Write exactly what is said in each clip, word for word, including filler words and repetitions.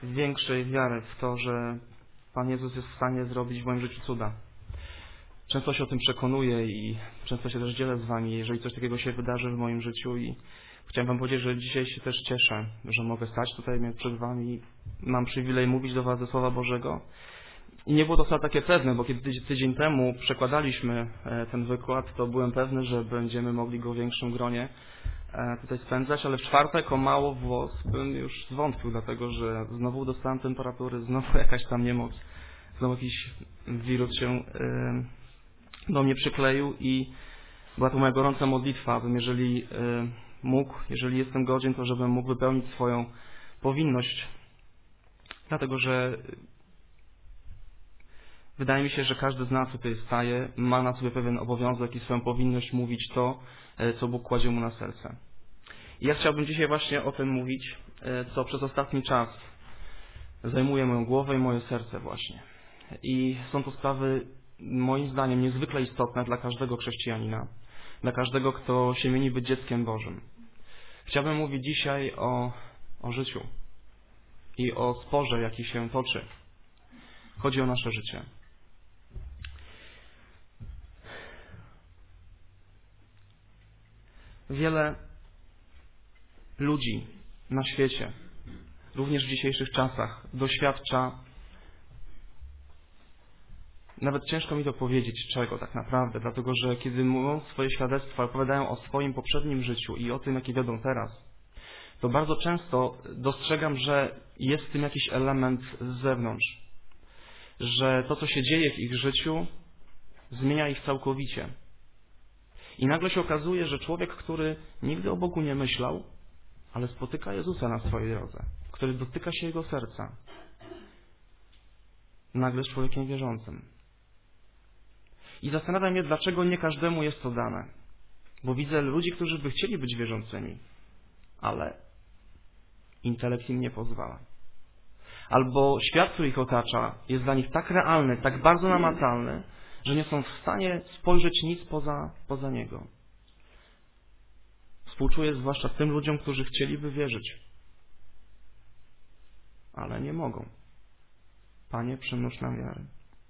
większej wiary w to, że Pan Jezus jest w stanie zrobić w moim życiu cuda. Często się o tym przekonuję i często się też dzielę z Wami, jeżeli coś takiego się wydarzy w moim życiu i chciałem Wam powiedzieć, że dzisiaj się też cieszę, że mogę stać tutaj przed Wami, mam przywilej mówić do Was ze Słowa Bożego. I nie było to wcale takie pewne, bo kiedy tydzień temu przekładaliśmy ten wykład, to byłem pewny, że będziemy mogli go w większym gronie tutaj spędzać, ale w czwartek o mało włos bym już zwątpił, dlatego że znowu dostałem temperatury, znowu jakaś tam niemoc, znowu jakiś wirus się do mnie przykleił i była to moja gorąca modlitwa, abym jeżeli mógł, jeżeli jestem godzien, to żebym mógł wypełnić swoją powinność, dlatego że wydaje mi się, że każdy z nas tutaj staje, ma na sobie pewien obowiązek i swoją powinność mówić to, co Bóg kładzie mu na serce. I ja chciałbym dzisiaj właśnie o tym mówić, co przez ostatni czas zajmuje moją głowę i moje serce właśnie. I są to sprawy moim zdaniem niezwykle istotne dla każdego chrześcijanina, dla każdego, kto się mieni być dzieckiem Bożym. Chciałbym mówić dzisiaj o, o życiu i o sporze, jaki się toczy. Chodzi o nasze życie. Wiele ludzi na świecie, również w dzisiejszych czasach, doświadcza, nawet ciężko mi to powiedzieć, czego tak naprawdę, dlatego że kiedy mówią swoje świadectwa, opowiadają o swoim poprzednim życiu i o tym, jakie wiodą teraz, to bardzo często dostrzegam, że jest w tym jakiś element z zewnątrz, że to, co się dzieje w ich życiu, zmienia ich całkowicie. I nagle się okazuje, że człowiek, który nigdy o Bogu nie myślał, ale spotyka Jezusa na swojej drodze, który dotyka się Jego serca, nagle jest człowiekiem wierzącym. I zastanawiam się, dlaczego nie każdemu jest to dane. Bo widzę ludzi, którzy by chcieli być wierzącymi, ale intelekt im nie pozwala. Albo świat, który ich otacza, jest dla nich tak realny, tak bardzo namacalny, że nie są w stanie spojrzeć nic poza, poza niego. Współczuję zwłaszcza tym ludziom, którzy chcieliby wierzyć, ale nie mogą. Panie, przymnóż nam wiary.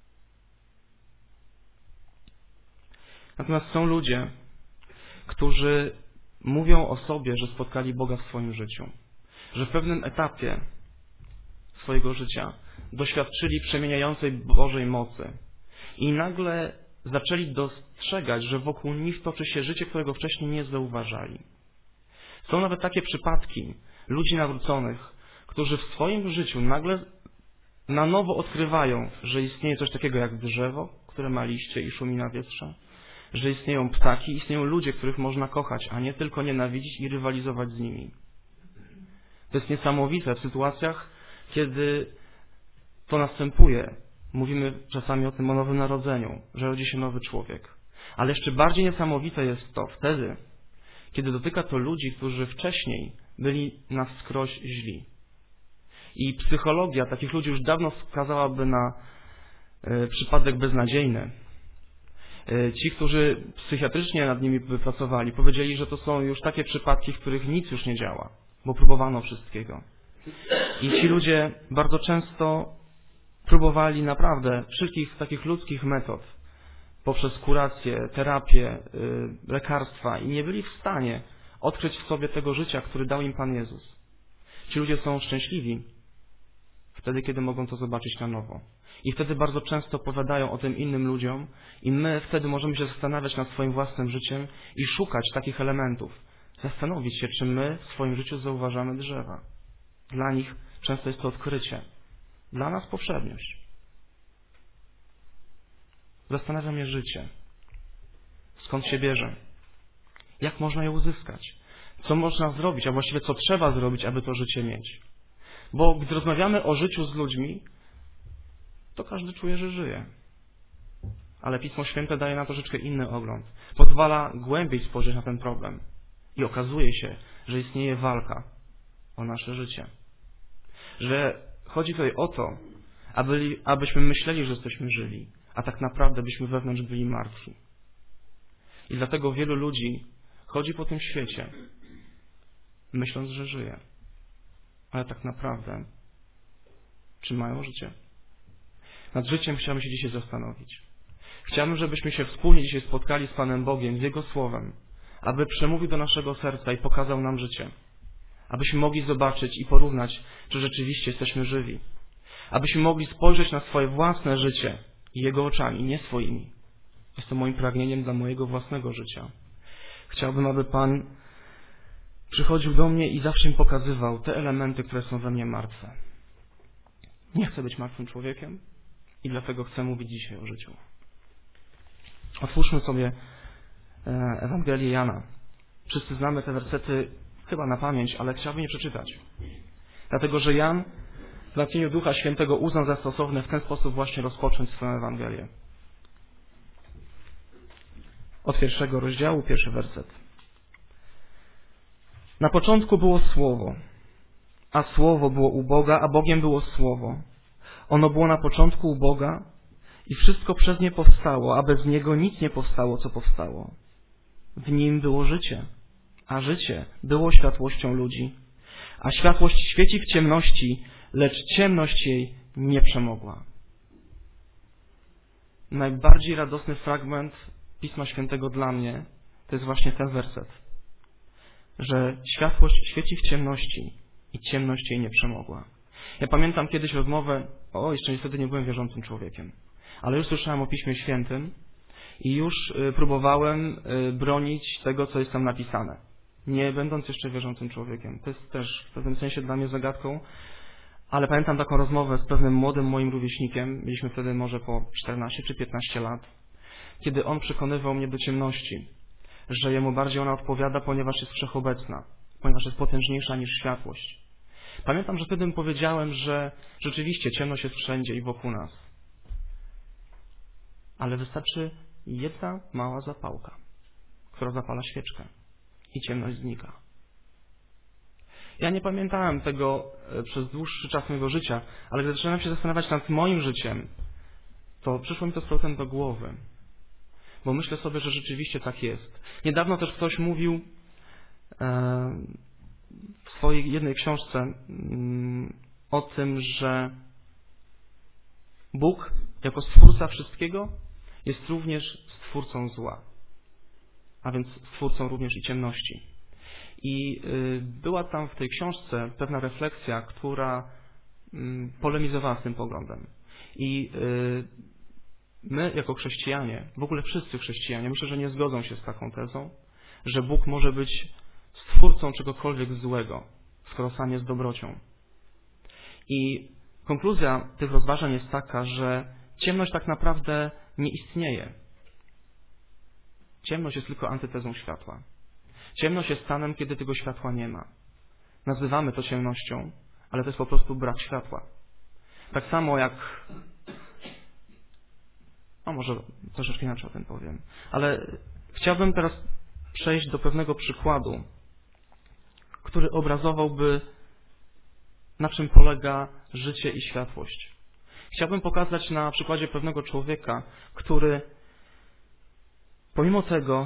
Natomiast są ludzie, którzy mówią o sobie, że spotkali Boga w swoim życiu, że w pewnym etapie swojego życia doświadczyli przemieniającej Bożej mocy i nagle zaczęli dostrzegać, że wokół nich toczy się życie, którego wcześniej nie zauważali. Są nawet takie przypadki ludzi nawróconych, którzy w swoim życiu nagle na nowo odkrywają, że istnieje coś takiego jak drzewo, które ma liście i szumi na wietrze, że istnieją ptaki, istnieją ludzie, których można kochać, a nie tylko nienawidzić i rywalizować z nimi. To jest niesamowite w sytuacjach, kiedy to następuje. Mówimy czasami o tym o nowym narodzeniu, że rodzi się nowy człowiek. Ale jeszcze bardziej niesamowite jest to wtedy, kiedy dotyka to ludzi, którzy wcześniej byli na wskroś źli. I psychologia takich ludzi już dawno wskazałaby na y, przypadek beznadziejny. Y, ci, którzy psychiatrycznie nad nimi by pracowali, powiedzieli, że to są już takie przypadki, w których nic już nie działa, bo próbowano wszystkiego. I ci ludzie bardzo często próbowali naprawdę wszystkich takich ludzkich metod, poprzez kurację, terapię, y, lekarstwa i nie byli w stanie odkryć w sobie tego życia, który dał im Pan Jezus. Ci ludzie są szczęśliwi wtedy, kiedy mogą to zobaczyć na nowo. I wtedy bardzo często opowiadają o tym innym ludziom i my wtedy możemy się zastanawiać nad swoim własnym życiem i szukać takich elementów. Zastanowić się, czy my w swoim życiu zauważamy drzewa. Dla nich często jest to odkrycie. Dla nas powszedniość. Zastanawia mnie życie. Skąd się bierze? Jak można je uzyskać? Co można zrobić, a właściwie co trzeba zrobić, aby to życie mieć? Bo gdy rozmawiamy o życiu z ludźmi, to każdy czuje, że żyje. Ale Pismo Święte daje na to troszeczkę inny ogląd. Pozwala głębiej spojrzeć na ten problem. I okazuje się, że istnieje walka o nasze życie. Że chodzi tutaj o to, aby, abyśmy myśleli, że jesteśmy żyli, a tak naprawdę byśmy wewnątrz byli martwi. I dlatego wielu ludzi chodzi po tym świecie, myśląc, że żyje. Ale tak naprawdę Czy mają życie? Nad życiem chciałbym się dzisiaj zastanowić. Chciałbym, żebyśmy się wspólnie dzisiaj spotkali z Panem Bogiem, z Jego Słowem, aby przemówił do naszego serca i pokazał nam życie. Abyśmy mogli zobaczyć i porównać, czy rzeczywiście jesteśmy żywi. Abyśmy mogli spojrzeć na swoje własne życie Jego oczami, nie swoimi. Jest to moim pragnieniem dla mojego własnego życia. Chciałbym, aby Pan przychodził do mnie i zawsze mi pokazywał te elementy, które są we mnie martwe. Nie chcę być martwym człowiekiem i dlatego chcę mówić dzisiaj o życiu. Otwórzmy sobie Ewangelię Jana. Wszyscy znamy te wersety chyba na pamięć, ale chciałbym je przeczytać. Dlatego, że Jan w natchnieniu Ducha Świętego uznał za stosowne w ten sposób właśnie rozpocząć swoją Ewangelię. Od pierwszego rozdziału, pierwszy werset. Na początku było Słowo, a Słowo było u Boga, a Bogiem było Słowo. Ono było na początku u Boga i wszystko przez nie powstało, a bez Niego nic nie powstało, co powstało. W Nim było życie, a życie było światłością ludzi. A światłość świeci w ciemności, lecz ciemność jej nie przemogła. Najbardziej radosny fragment Pisma Świętego dla mnie to jest właśnie ten werset, że światłość świeci w ciemności i ciemność jej nie przemogła. Ja pamiętam kiedyś rozmowę, o, jeszcze wtedy nie byłem wierzącym człowiekiem, ale już słyszałem o Piśmie Świętym i już próbowałem bronić tego, co jest tam napisane, nie będąc jeszcze wierzącym człowiekiem. To jest też w pewnym sensie dla mnie zagadką, ale pamiętam taką rozmowę z pewnym młodym moim rówieśnikiem, mieliśmy wtedy może po czternaście czy piętnaście lat, kiedy on przekonywał mnie do ciemności, że jemu bardziej ona odpowiada, ponieważ jest wszechobecna, ponieważ jest potężniejsza niż światłość. Pamiętam, że wtedy mu powiedziałem, że rzeczywiście ciemność jest wszędzie i wokół nas. Ale wystarczy jedna mała zapałka, która zapala świeczkę i ciemność znika. Ja nie pamiętałem tego przez dłuższy czas mojego życia, ale gdy zaczynałem się zastanawiać nad moim życiem, to przyszło mi to z powrotem do głowy. Bo myślę sobie, że rzeczywiście tak jest. Niedawno też ktoś mówił w swojej jednej książce o tym, że Bóg jako Stwórca wszystkiego jest również Stwórcą zła, a więc Stwórcą również i ciemności. I była tam w tej książce pewna refleksja, która polemizowała z tym poglądem. I my jako chrześcijanie, w ogóle wszyscy chrześcijanie, myślę, że nie zgodzą się z taką tezą, że Bóg może być stwórcą czegokolwiek złego, skoro sam jest dobrocią. I konkluzja tych rozważań jest taka, że ciemność tak naprawdę nie istnieje. Ciemność jest tylko antytezą światła. Ciemność jest stanem, kiedy tego światła nie ma. Nazywamy to ciemnością, ale to jest po prostu brak światła. Tak samo jak... A może troszeczkę inaczej o tym powiem. Ale chciałbym teraz przejść do pewnego przykładu, który obrazowałby, na czym polega życie i światłość. Chciałbym pokazać na przykładzie pewnego człowieka, który pomimo tego,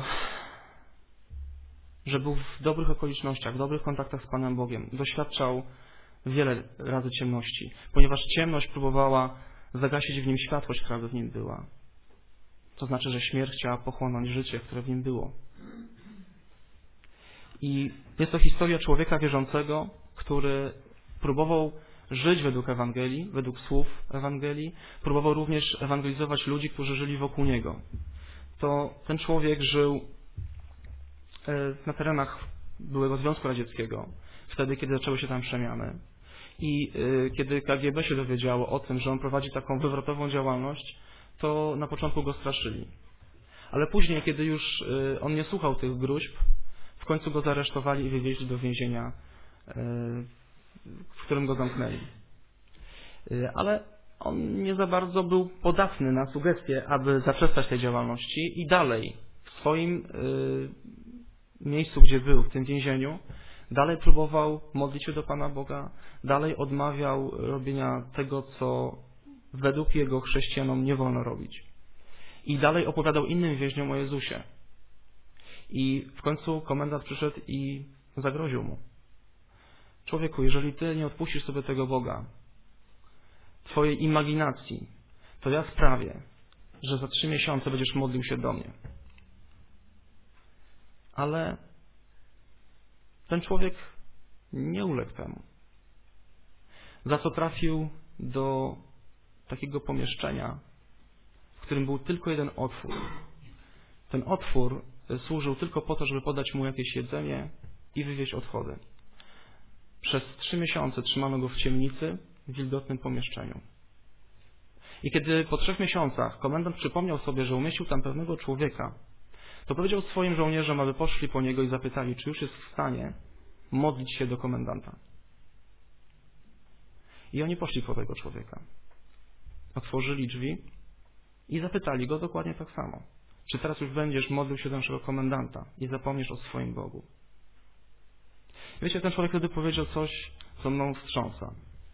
że był w dobrych okolicznościach, w dobrych kontaktach z Panem Bogiem, doświadczał wiele razy ciemności, ponieważ ciemność próbowała zagasić w nim światłość, która by w nim była. To znaczy, że śmierć chciała pochłonąć życie, które w nim było. I jest to historia człowieka wierzącego, który próbował żyć według Ewangelii, według słów Ewangelii, próbował również ewangelizować ludzi, którzy żyli wokół niego. To ten człowiek żył na terenach byłego Związku Radzieckiego, wtedy, kiedy zaczęły się tam przemiany. I kiedy K G B się dowiedziało o tym, że on prowadzi taką wywrotową działalność, to na początku go straszyli. Ale później, kiedy już on nie słuchał tych gróźb, w końcu go zaresztowali i wywieźli do więzienia, w którym go zamknęli. Ale on nie za bardzo był podatny na sugestie, aby zaprzestać tej działalności i dalej w swoim miejscu, gdzie był, w tym więzieniu, dalej próbował modlić się do Pana Boga, dalej odmawiał robienia tego, co według jego chrześcijanom nie wolno robić. I dalej opowiadał innym więźniom o Jezusie. I w końcu komendant przyszedł i zagroził mu. Człowieku, jeżeli ty nie odpuścisz sobie tego Boga, twojej imaginacji, to ja sprawię, że za trzy miesiące będziesz modlił się do mnie. Ale ten człowiek nie uległ temu. Za co trafił do takiego pomieszczenia, w którym był tylko jeden otwór. Ten otwór służył tylko po to, żeby podać mu jakieś jedzenie i wywieźć odchody. Przez trzy miesiące trzymano go w ciemnicy, w wilgotnym pomieszczeniu. I kiedy po trzech miesiącach komendant przypomniał sobie, że umieścił tam pewnego człowieka, to powiedział swoim żołnierzom, aby poszli po niego i zapytali, czy już jest w stanie modlić się do komendanta. I oni poszli po tego człowieka. Otworzyli drzwi i zapytali go dokładnie tak samo. Czy teraz już będziesz modlił się do naszego komendanta i zapomniesz o swoim Bogu? Wiecie, ten człowiek wtedy powiedział coś, co mną wstrząsa.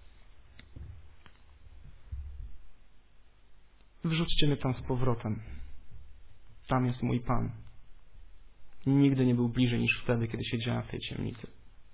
Wrzućcie mnie tam z powrotem. Tam jest mój Pan. Nigdy nie był bliżej niż wtedy, kiedy siedziałem w tej ciemnicy.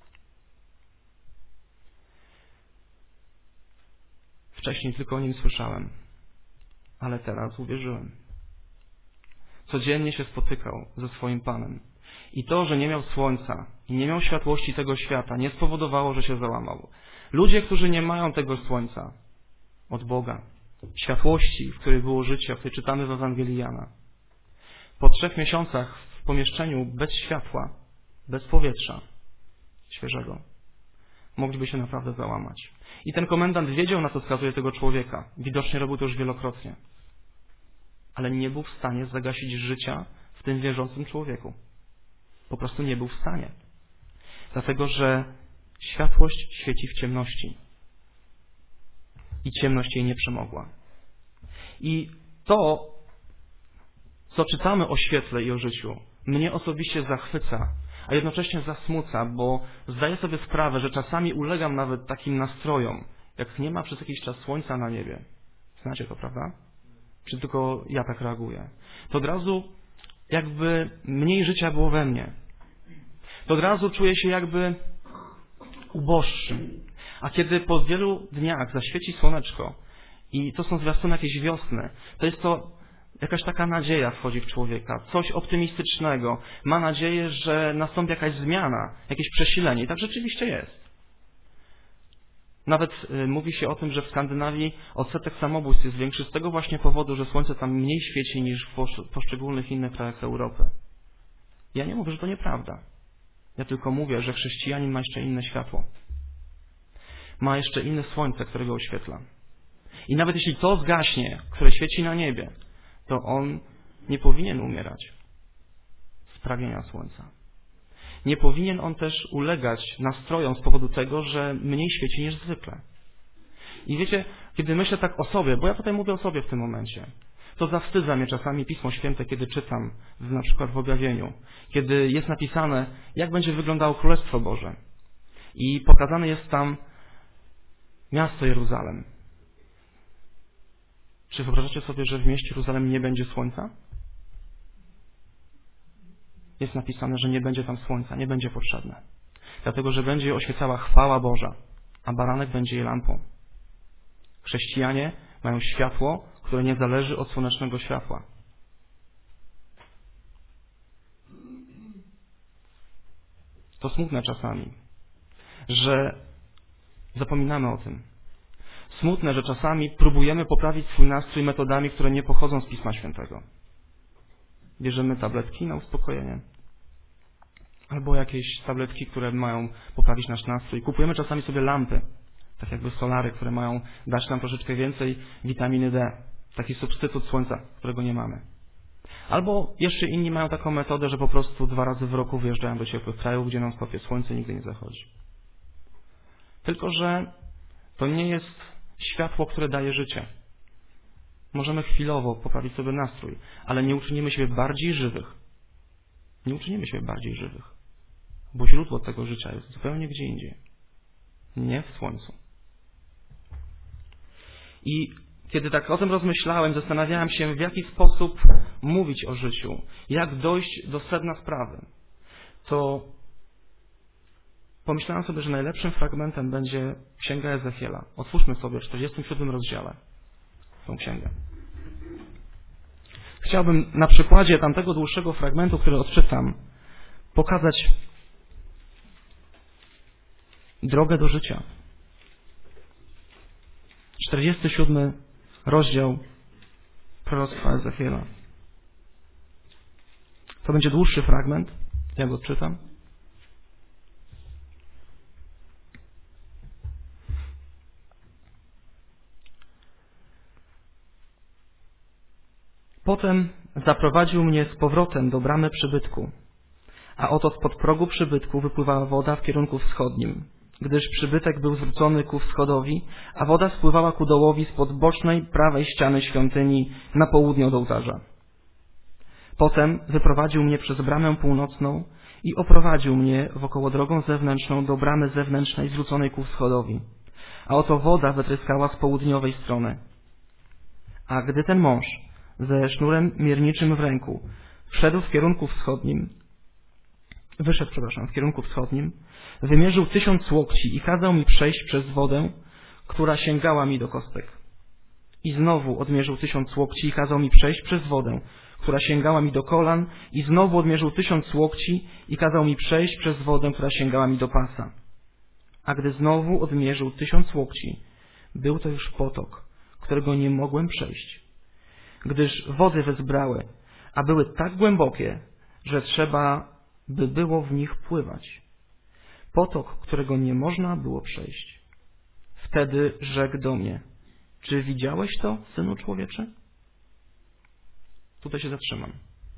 Wcześniej tylko o nim słyszałem, ale teraz uwierzyłem. Codziennie się spotykał ze swoim Panem. I to, że nie miał słońca i nie miał światłości tego świata, nie spowodowało, że się załamał. Ludzie, którzy nie mają tego słońca od Boga, światłości, w której było życie, o której czytamy w Ewangelii Jana, po trzech miesiącach w pomieszczeniu bez światła, bez powietrza świeżego, mogliby się naprawdę załamać. I ten komendant wiedział, na co skazuje tego człowieka. Widocznie robił to już wielokrotnie. Ale nie był w stanie zagasić życia w tym wierzącym człowieku. Po prostu nie był w stanie. Dlatego, że światłość świeci w ciemności. I ciemność jej nie przemogła. I to, co czytamy o świetle i o życiu, mnie osobiście zachwyca, a jednocześnie zasmuca, bo zdaję sobie sprawę, że czasami ulegam nawet takim nastrojom, jak nie ma przez jakiś czas słońca na niebie. Znacie to, prawda? Czy tylko ja tak reaguję? To od razu jakby mniej życia było we mnie. To od razu czuję się jakby uboższy. A kiedy po wielu dniach zaświeci słoneczko i to są zwiastuny jakiejś wiosny, to jest to jakaś taka nadzieja wchodzi w człowieka, coś optymistycznego. Ma nadzieję, że nastąpi jakaś zmiana, jakieś przesilenie. I tak rzeczywiście jest. Nawet y, mówi się o tym, że w Skandynawii odsetek samobójstw jest większy z tego właśnie powodu, że słońce tam mniej świeci niż w posz- poszczególnych innych krajach Europy. Ja nie mówię, że to nieprawda. Ja tylko mówię, że chrześcijanin ma jeszcze inne światło. Ma jeszcze inne słońce, które go oświetla. I nawet jeśli to zgaśnie, które świeci na niebie, to on nie powinien umierać z pragnienia słońca. Nie powinien on też ulegać nastrojom z powodu tego, że mniej świeci niż zwykle. I wiecie, kiedy myślę tak o sobie, bo ja tutaj mówię o sobie w tym momencie, to zawstydza mnie czasami Pismo Święte, kiedy czytam, w, na przykład w objawieniu, kiedy jest napisane, jak będzie wyglądało Królestwo Boże. I pokazane jest tam miasto Jeruzalem. Czy wyobrażacie sobie, że w mieście Jeruzalem nie będzie słońca? Jest napisane, że nie będzie tam słońca, nie będzie potrzebne. Dlatego, że będzie je oświecała chwała Boża, a baranek będzie jej lampą. Chrześcijanie mają światło, które nie zależy od słonecznego światła. To smutne czasami, że zapominamy o tym. Smutne, że czasami próbujemy poprawić swój nastrój metodami, które nie pochodzą z Pisma Świętego. Bierzemy tabletki na uspokojenie. Albo jakieś tabletki, które mają poprawić nasz nastrój. Kupujemy czasami sobie lampy, tak jakby solary, które mają dać nam troszeczkę więcej witaminy D. Taki substytut słońca, którego nie mamy. Albo jeszcze inni mają taką metodę, że po prostu dwa razy w roku wyjeżdżają do ciepłych krajów, gdzie non stop słońce nigdy nie zachodzi. Tylko że to nie jest światło, które daje życie. Możemy chwilowo poprawić sobie nastrój, ale nie uczynimy siebie bardziej żywych. Nie uczynimy siebie bardziej żywych. Bo źródło tego życia jest zupełnie gdzie indziej. Nie w słońcu. I kiedy tak o tym rozmyślałem, zastanawiałem się, w jaki sposób mówić o życiu, jak dojść do sedna sprawy, to pomyślałem sobie, że najlepszym fragmentem będzie Księga Ezechiela. Otwórzmy sobie w czterdziestym siódmym rozdziale tą księgę. Chciałbym na przykładzie tamtego dłuższego fragmentu, który odczytam, pokazać drogę do życia. czterdziesty siódmy rozdział proroctwa Ezechiela. To będzie dłuższy fragment, ja go odczytam. Potem zaprowadził mnie z powrotem do bramy przybytku, a oto spod progu przybytku wypływała woda w kierunku wschodnim, gdyż przybytek był zwrócony ku wschodowi, a woda spływała ku dołowi spod bocznej prawej ściany świątyni na południe od ołtarza. Potem wyprowadził mnie przez bramę północną i oprowadził mnie wokoło drogą zewnętrzną do bramy zewnętrznej zwróconej ku wschodowi, a oto woda wytryskała z południowej strony. A gdy ten mąż ze sznurem mierniczym w ręku wszedł w kierunku wschodnim, wyszedł, przepraszam, w kierunku wschodnim, wymierzył tysiąc łokci i kazał mi przejść przez wodę, która sięgała mi do kostek. I znowu odmierzył tysiąc łokci i kazał mi przejść przez wodę, która sięgała mi do kolan, i znowu odmierzył tysiąc łokci i kazał mi przejść przez wodę, która sięgała mi do pasa. A gdy znowu odmierzył tysiąc łokci, był to już potok, którego nie mogłem przejść, gdyż wody wezbrały, a były tak głębokie, że trzeba by było w nich pływać. Potok, którego nie można było przejść. Wtedy rzekł do mnie: czy widziałeś to, synu człowieczy? Tutaj się zatrzymam.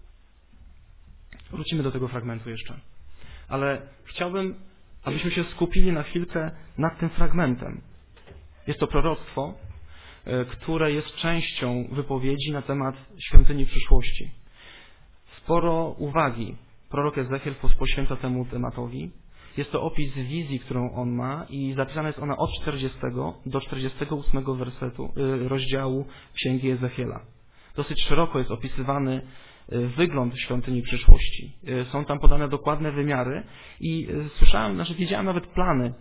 Wrócimy do tego fragmentu jeszcze. Ale chciałbym, abyśmy się skupili na chwilkę nad tym fragmentem. Jest to proroctwo, które jest częścią wypowiedzi na temat świątyni przyszłości. Sporo uwagi prorok Ezechiel poświęca temu tematowi. Jest to opis wizji, którą on ma, i zapisana jest ona od czterdziestego do czterdziestego ósmego wersetu, rozdziału Księgi Ezechiela. Dosyć szeroko jest opisywany wygląd świątyni przyszłości. Są tam podane dokładne wymiary i słyszałem, znaczy widziałem nawet plany,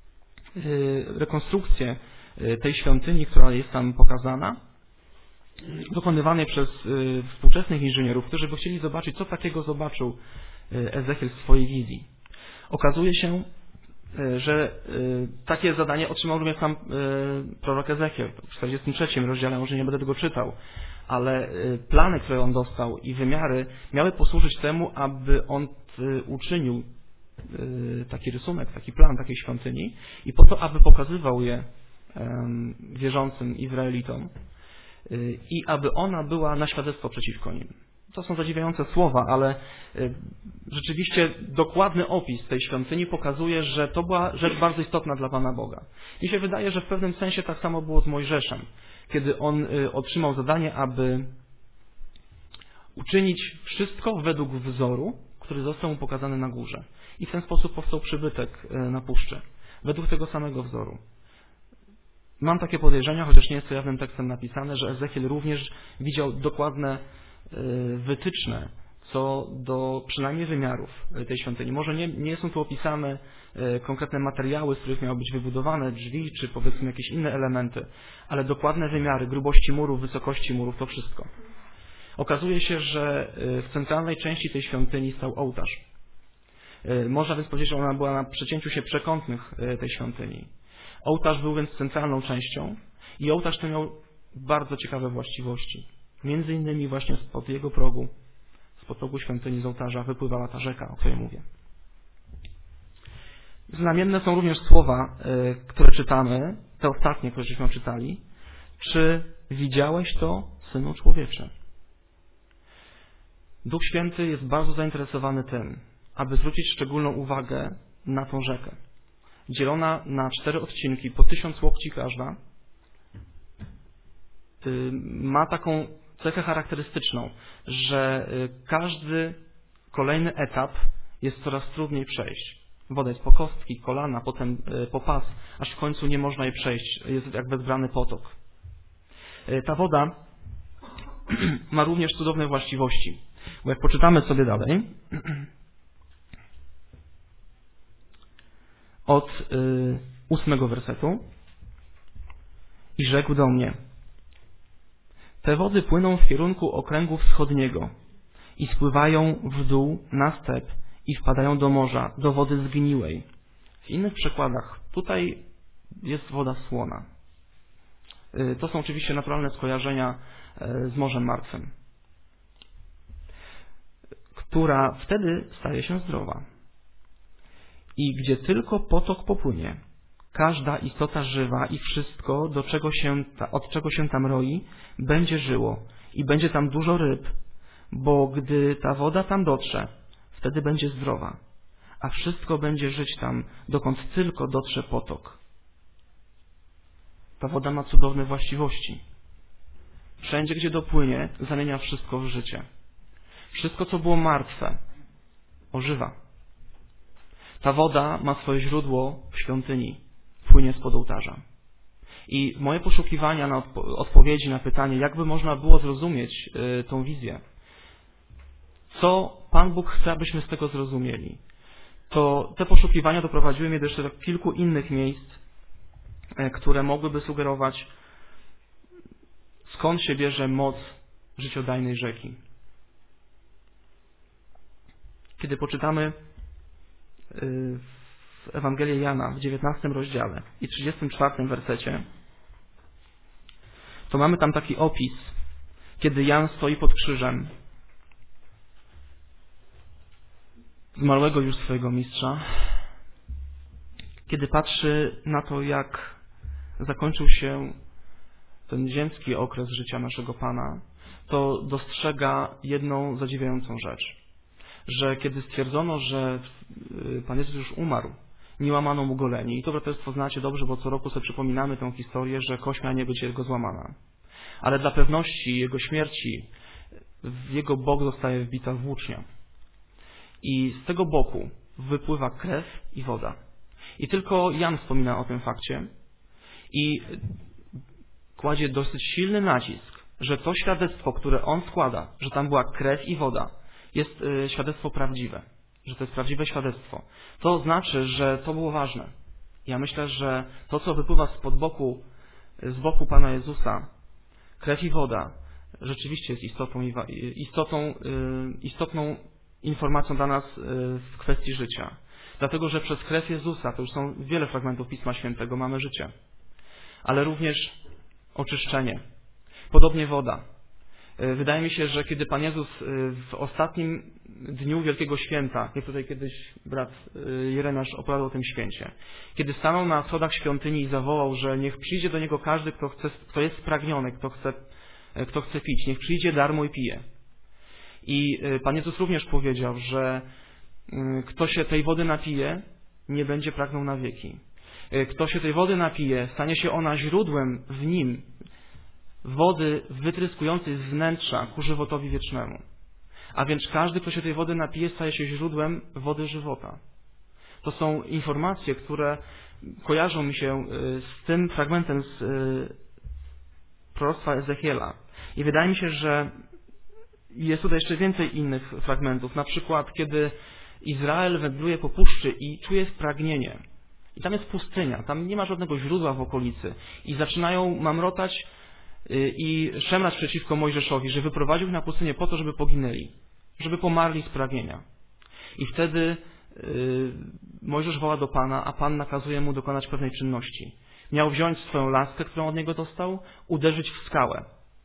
rekonstrukcję tej świątyni, która jest tam pokazana, dokonywanej przez współczesnych inżynierów, którzy by chcieli zobaczyć, co takiego zobaczył Ezechiel w swojej wizji. Okazuje się, że takie zadanie otrzymał również sam prorok Ezechiel w czterdziestym trzecim rozdziale, może nie będę tego czytał, ale plany, które on dostał, i wymiary miały posłużyć temu, aby on uczynił taki rysunek, taki plan takiej świątyni, i po to, aby pokazywał je wierzącym Izraelitom i aby ona była na świadectwo przeciwko nim. To są zadziwiające słowa, ale rzeczywiście dokładny opis tej świątyni pokazuje, że to była rzecz bardzo istotna dla Pana Boga. Mi się wydaje, że w pewnym sensie tak samo było z Mojżeszem, kiedy on otrzymał zadanie, aby uczynić wszystko według wzoru, który został mu pokazany na górze. I w ten sposób powstał przybytek na puszczy, według tego samego wzoru. Mam takie podejrzenia, chociaż nie jest to jawnym tekstem napisane, że Ezechiel również widział dokładne wytyczne co do przynajmniej wymiarów tej świątyni. Może nie, nie są tu opisane konkretne materiały, z których miały być wybudowane drzwi, czy powiedzmy jakieś inne elementy, ale dokładne wymiary, grubości murów, wysokości murów, to wszystko. Okazuje się, że w centralnej części tej świątyni stał ołtarz. Można więc powiedzieć, że ona była na przecięciu się przekątnych tej świątyni. Ołtarz był więc centralną częścią i ołtarz ten miał bardzo ciekawe właściwości. Między innymi właśnie spod jego progu, spod progu świątyni z ołtarza wypływała ta rzeka, o której mówię. Znamienne są również słowa, które czytamy, te ostatnie, które żeśmy czytali. Czy widziałeś to, synu człowieczy? Duch Święty jest bardzo zainteresowany tym, aby zwrócić szczególną uwagę na tą rzekę. Dzielona na cztery odcinki, po tysiąc łokci każda, ma taką cechę charakterystyczną, że każdy kolejny etap jest coraz trudniej przejść. Woda jest po kostki, kolana, potem po pas, aż w końcu nie można jej przejść. Jest jak wezbrany potok. Ta woda ma również cudowne właściwości, bo jak poczytamy sobie dalej, od y, ósmego wersetu. I rzekł do mnie: te wody płyną w kierunku okręgu wschodniego i spływają w dół na step i wpadają do morza, do wody zgniłej. W innych przekładach tutaj jest woda słona. Y, to są oczywiście naturalne skojarzenia y, z Morzem Martwym, która wtedy staje się zdrowa. I gdzie tylko potok popłynie, każda istota żywa i wszystko, do czego się ta, od czego się tam roi, będzie żyło i będzie tam dużo ryb, bo gdy ta woda tam dotrze, wtedy będzie zdrowa, a wszystko będzie żyć tam, dokąd tylko dotrze potok. Ta woda ma cudowne właściwości. Wszędzie, gdzie dopłynie, zamienia wszystko w życie. Wszystko, co było martwe, ożywa. Ta woda ma swoje źródło w świątyni, płynie spod ołtarza. I moje poszukiwania na odpo- odpowiedzi na pytanie, jakby można było zrozumieć y, tą wizję, co Pan Bóg chce, abyśmy z tego zrozumieli, to te poszukiwania doprowadziły mnie do jeszcze kilku innych miejsc, y, które mogłyby sugerować, skąd się bierze moc życiodajnej rzeki. Kiedy poczytamy w Ewangelii Jana w dziewiętnastym rozdziale i trzydziestym czwartym wersecie, to mamy tam taki opis, kiedy Jan stoi pod krzyżem zmarłego już swojego mistrza, kiedy patrzy na to, jak zakończył się ten ziemski okres życia naszego Pana, to dostrzega jedną zadziwiającą rzecz, że kiedy stwierdzono, że Pan Jezus już umarł, nie łamano mu goleni. I to braterstwo znacie dobrze, bo co roku sobie przypominamy tę historię, że kość miała nie być jego złamana. Ale dla pewności jego śmierci w jego bok zostaje wbita włócznia. I z tego boku wypływa krew i woda. I tylko Jan wspomina o tym fakcie i kładzie dosyć silny nacisk, że to świadectwo, które on składa, że tam była krew i woda, jest świadectwo prawdziwe, że to jest prawdziwe świadectwo. To znaczy, że to było ważne. Ja myślę, że to, co wypływa spod boku, z boku Pana Jezusa, krew i woda, rzeczywiście jest istotą, istotą, istotną informacją dla nas w kwestii życia. Dlatego, że przez krew Jezusa, to już są wiele fragmentów Pisma Świętego, mamy życie. Ale również oczyszczenie. Podobnie woda. Wydaje mi się, że kiedy Pan Jezus w ostatnim dniu Wielkiego Święta, jak tutaj kiedyś brat Jeremiasz opowiadał o tym święcie, kiedy stanął na schodach świątyni i zawołał, że niech przyjdzie do Niego każdy, kto, chce, kto jest spragniony, kto chce, kto chce pić, niech przyjdzie darmo i pije. I Pan Jezus również powiedział, że kto się tej wody napije, nie będzie pragnął na wieki. Kto się tej wody napije, stanie się ona źródłem w nim wody wytryskującej z wnętrza ku żywotowi wiecznemu. A więc każdy, kto się tej wody napije, staje się źródłem wody żywota. To są informacje, które kojarzą mi się z tym fragmentem z proroctwa Ezechiela. I wydaje mi się, że jest tutaj jeszcze więcej innych fragmentów. Na przykład, kiedy Izrael wędruje po puszczy i czuje spragnienie. I tam jest pustynia, tam nie ma żadnego źródła w okolicy. I zaczynają mamrotać i szemrać przeciwko Mojżeszowi, że wyprowadził ich na pustynię po to, żeby poginęli, żeby pomarli z pragnienia. I wtedy yy, Mojżesz woła do Pana, a Pan nakazuje mu dokonać pewnej czynności. Miał wziąć swoją laskę, którą od niego dostał, uderzyć w skałę,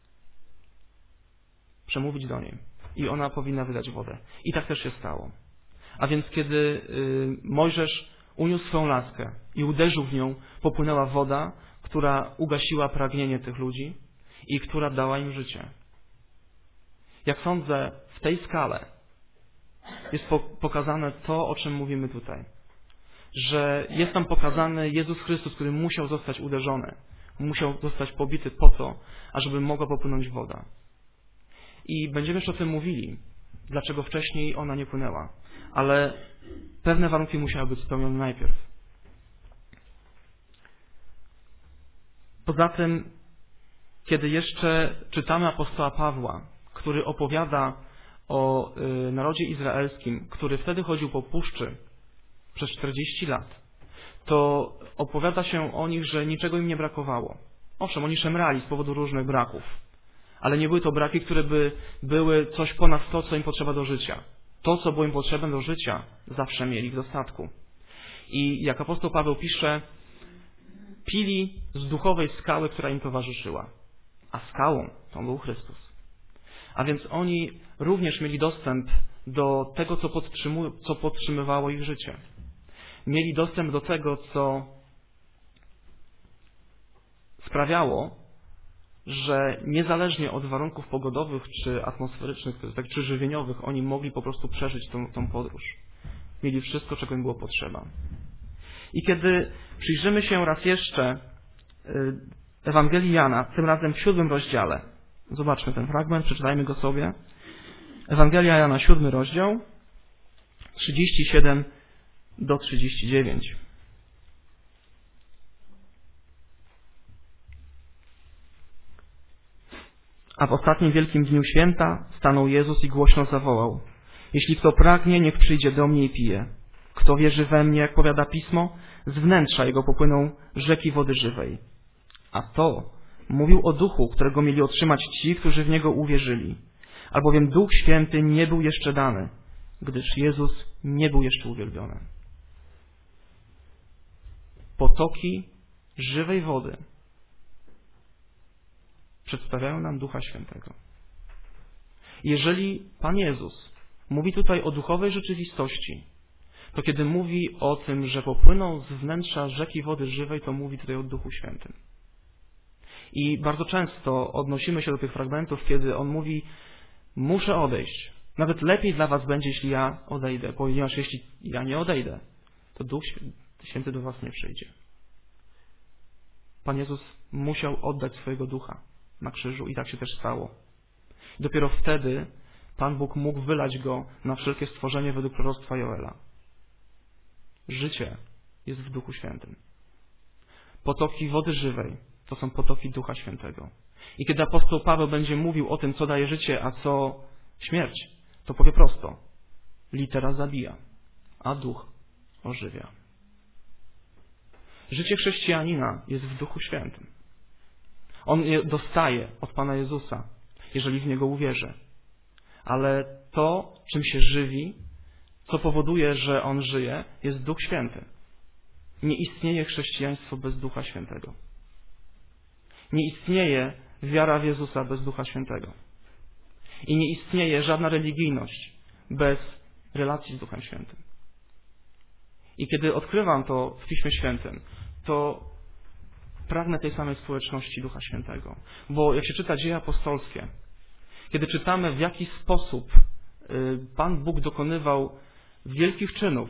przemówić do niej i ona powinna wydać wodę. I tak też się stało. A więc kiedy yy, Mojżesz uniósł swoją laskę i uderzył w nią, popłynęła woda, która ugasiła pragnienie tych ludzi i która dała im życie. Jak sądzę, w tej skale jest pokazane to, o czym mówimy tutaj. Że jest tam pokazany Jezus Chrystus, który musiał zostać uderzony. Musiał zostać pobity po to, ażeby mogła popłynąć woda. I będziemy jeszcze o tym mówili, dlaczego wcześniej ona nie płynęła. Ale pewne warunki musiały być spełnione najpierw. Poza tym, kiedy jeszcze czytamy apostoła Pawła, który opowiada o y, narodzie izraelskim, który wtedy chodził po puszczy przez czterdzieści lat, to opowiada się o nich, że niczego im nie brakowało. Owszem, oni szemrali z powodu różnych braków, ale nie były to braki, które by były coś ponad to, co im potrzeba do życia. To, co było im potrzebne do życia, zawsze mieli w dostatku. I jak apostoł Paweł pisze, pili z duchowej skały, która im towarzyszyła. A skałą to był Chrystus. A więc oni również mieli dostęp do tego, co, podtrzymu- co podtrzymywało ich życie. Mieli dostęp do tego, co sprawiało, że niezależnie od warunków pogodowych, czy atmosferycznych, tak, czy żywieniowych, oni mogli po prostu przeżyć tą, tą podróż. Mieli wszystko, czego im było potrzeba. I kiedy przyjrzymy się raz jeszcze Ewangelii Jana, tym razem w siódmym rozdziale. Zobaczmy ten fragment, przeczytajmy go sobie. Ewangelia Jana, siódmy rozdział, trzydzieści siedem do trzydziestu dziewięciu. A w ostatnim wielkim dniu święta stanął Jezus i głośno zawołał: jeśli kto pragnie, niech przyjdzie do mnie i pije. Kto wierzy we mnie, jak powiada Pismo, z wnętrza jego popłyną rzeki wody żywej. A to mówił o duchu, którego mieli otrzymać ci, którzy w niego uwierzyli. Albowiem Duch Święty nie był jeszcze dany, gdyż Jezus nie był jeszcze uwielbiony. Potoki żywej wody przedstawiają nam Ducha Świętego. Jeżeli Pan Jezus mówi tutaj o duchowej rzeczywistości, to kiedy mówi o tym, że popłyną z wnętrza rzeki wody żywej, to mówi tutaj o Duchu Świętym. I bardzo często odnosimy się do tych fragmentów, kiedy On mówi: muszę odejść. Nawet lepiej dla was będzie, jeśli ja odejdę, ponieważ jeśli ja nie odejdę, to Duch Święty do was nie przyjdzie. Pan Jezus musiał oddać swojego Ducha na krzyżu i tak się też stało. Dopiero wtedy Pan Bóg mógł wylać Go na wszelkie stworzenie według proroctwa Joela. Życie jest w Duchu Świętym. Potoki wody żywej to są potoki Ducha Świętego. I kiedy apostoł Paweł będzie mówił o tym, co daje życie, a co śmierć, to powie prosto: litera zabija, a duch ożywia. Życie chrześcijanina jest w Duchu Świętym. On je dostaje od Pana Jezusa, jeżeli w Niego uwierzy. Ale to, czym się żywi, co powoduje, że on żyje, jest Duch Święty. Nie istnieje chrześcijaństwo bez Ducha Świętego. Nie istnieje wiara w Jezusa bez Ducha Świętego. I nie istnieje żadna religijność bez relacji z Duchem Świętym. I kiedy odkrywam to w Piśmie Świętym, to pragnę tej samej społeczności Ducha Świętego. Bo jak się czyta Dzieje Apostolskie, kiedy czytamy, w jaki sposób Pan Bóg dokonywał wielkich czynów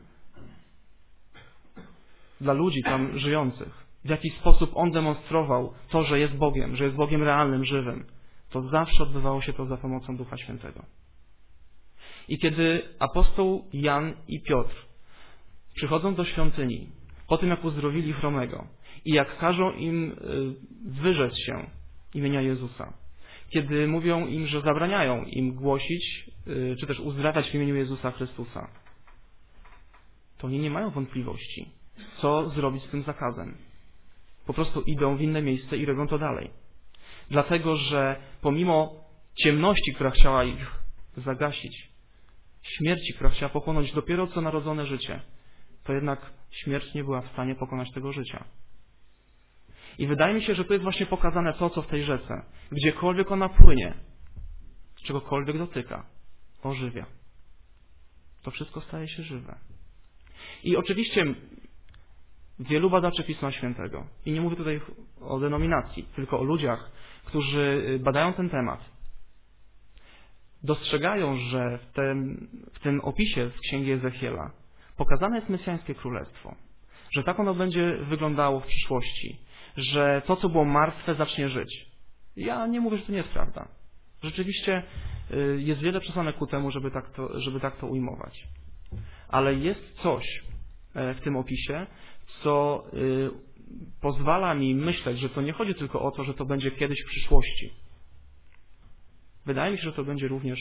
dla ludzi tam żyjących, w jaki sposób On demonstrował to, że jest Bogiem, że jest Bogiem realnym, żywym, to zawsze odbywało się to za pomocą Ducha Świętego. I kiedy apostoł Jan i Piotr przychodzą do świątyni, po tym jak uzdrowili chromego i jak każą im wyrzec się imienia Jezusa, kiedy mówią im, że zabraniają im głosić, czy też uzdrawiać w imieniu Jezusa Chrystusa, to oni nie mają wątpliwości, co zrobić z tym zakazem. Po prostu idą w inne miejsce i robią to dalej. Dlatego, że pomimo ciemności, która chciała ich zagasić, śmierci, która chciała pochłonąć dopiero co narodzone życie, to jednak śmierć nie była w stanie pokonać tego życia. I wydaje mi się, że to jest właśnie pokazane to, co w tej rzece. Gdziekolwiek ona płynie, czegokolwiek dotyka, ożywia. To wszystko staje się żywe. I oczywiście wielu badaczy Pisma Świętego, i nie mówię tutaj o denominacji, tylko o ludziach, którzy badają ten temat, dostrzegają, że w tym, w tym opisie z Księgi Ezechiela pokazane jest Mesjańskie Królestwo, że tak ono będzie wyglądało w przyszłości, że to, co było martwe, zacznie żyć. Ja nie mówię, że to nie jest prawda. Rzeczywiście jest wiele przesłanek ku temu, żeby tak to, żeby tak to ujmować. Ale jest coś w tym opisie, co pozwala mi myśleć, że to nie chodzi tylko o to, że to będzie kiedyś w przyszłości. Wydaje mi się, że to będzie również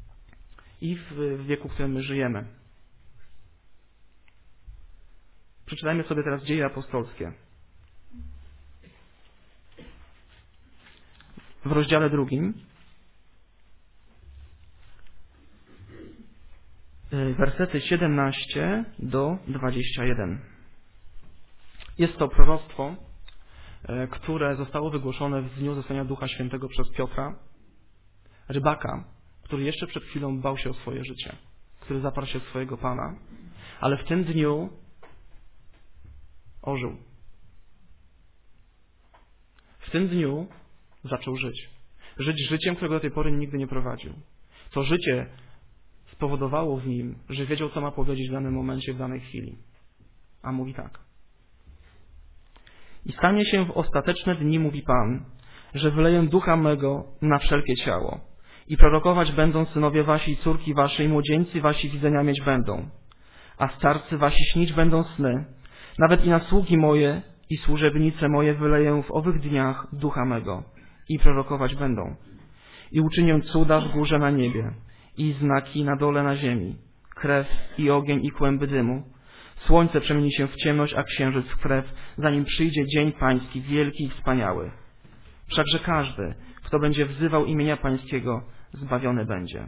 i w wieku, w którym my żyjemy. Przeczytajmy sobie teraz Dzieje apostolskie. W rozdziale drugim, wersety siedemnaście do dwudziestego pierwszego. Jest to proroctwo, które zostało wygłoszone w dniu zesłania Ducha Świętego przez Piotra, rybaka, który jeszcze przed chwilą bał się o swoje życie, który zaparł się swojego Pana, ale w tym dniu ożył. W tym dniu zaczął żyć. Żyć życiem, którego do tej pory nigdy nie prowadził. To życie spowodowało w nim, że wiedział, co ma powiedzieć w danym momencie, w danej chwili. A mówi tak. I stanie się w ostateczne dni, mówi Pan, że wyleję ducha mego na wszelkie ciało. I prorokować będą synowie wasi i córki wasze i młodzieńcy wasi widzenia mieć będą. A starcy wasi śnić będą sny. Nawet i na sługi moje i służebnice moje wyleję w owych dniach ducha mego. I prorokować będą. I uczynię cuda w górze na niebie. I znaki na dole na ziemi. Krew i ogień i kłęby dymu. Słońce przemieni się w ciemność, a księżyc w krew, zanim przyjdzie dzień pański, wielki i wspaniały. Wszakże każdy, kto będzie wzywał imienia pańskiego, zbawiony będzie.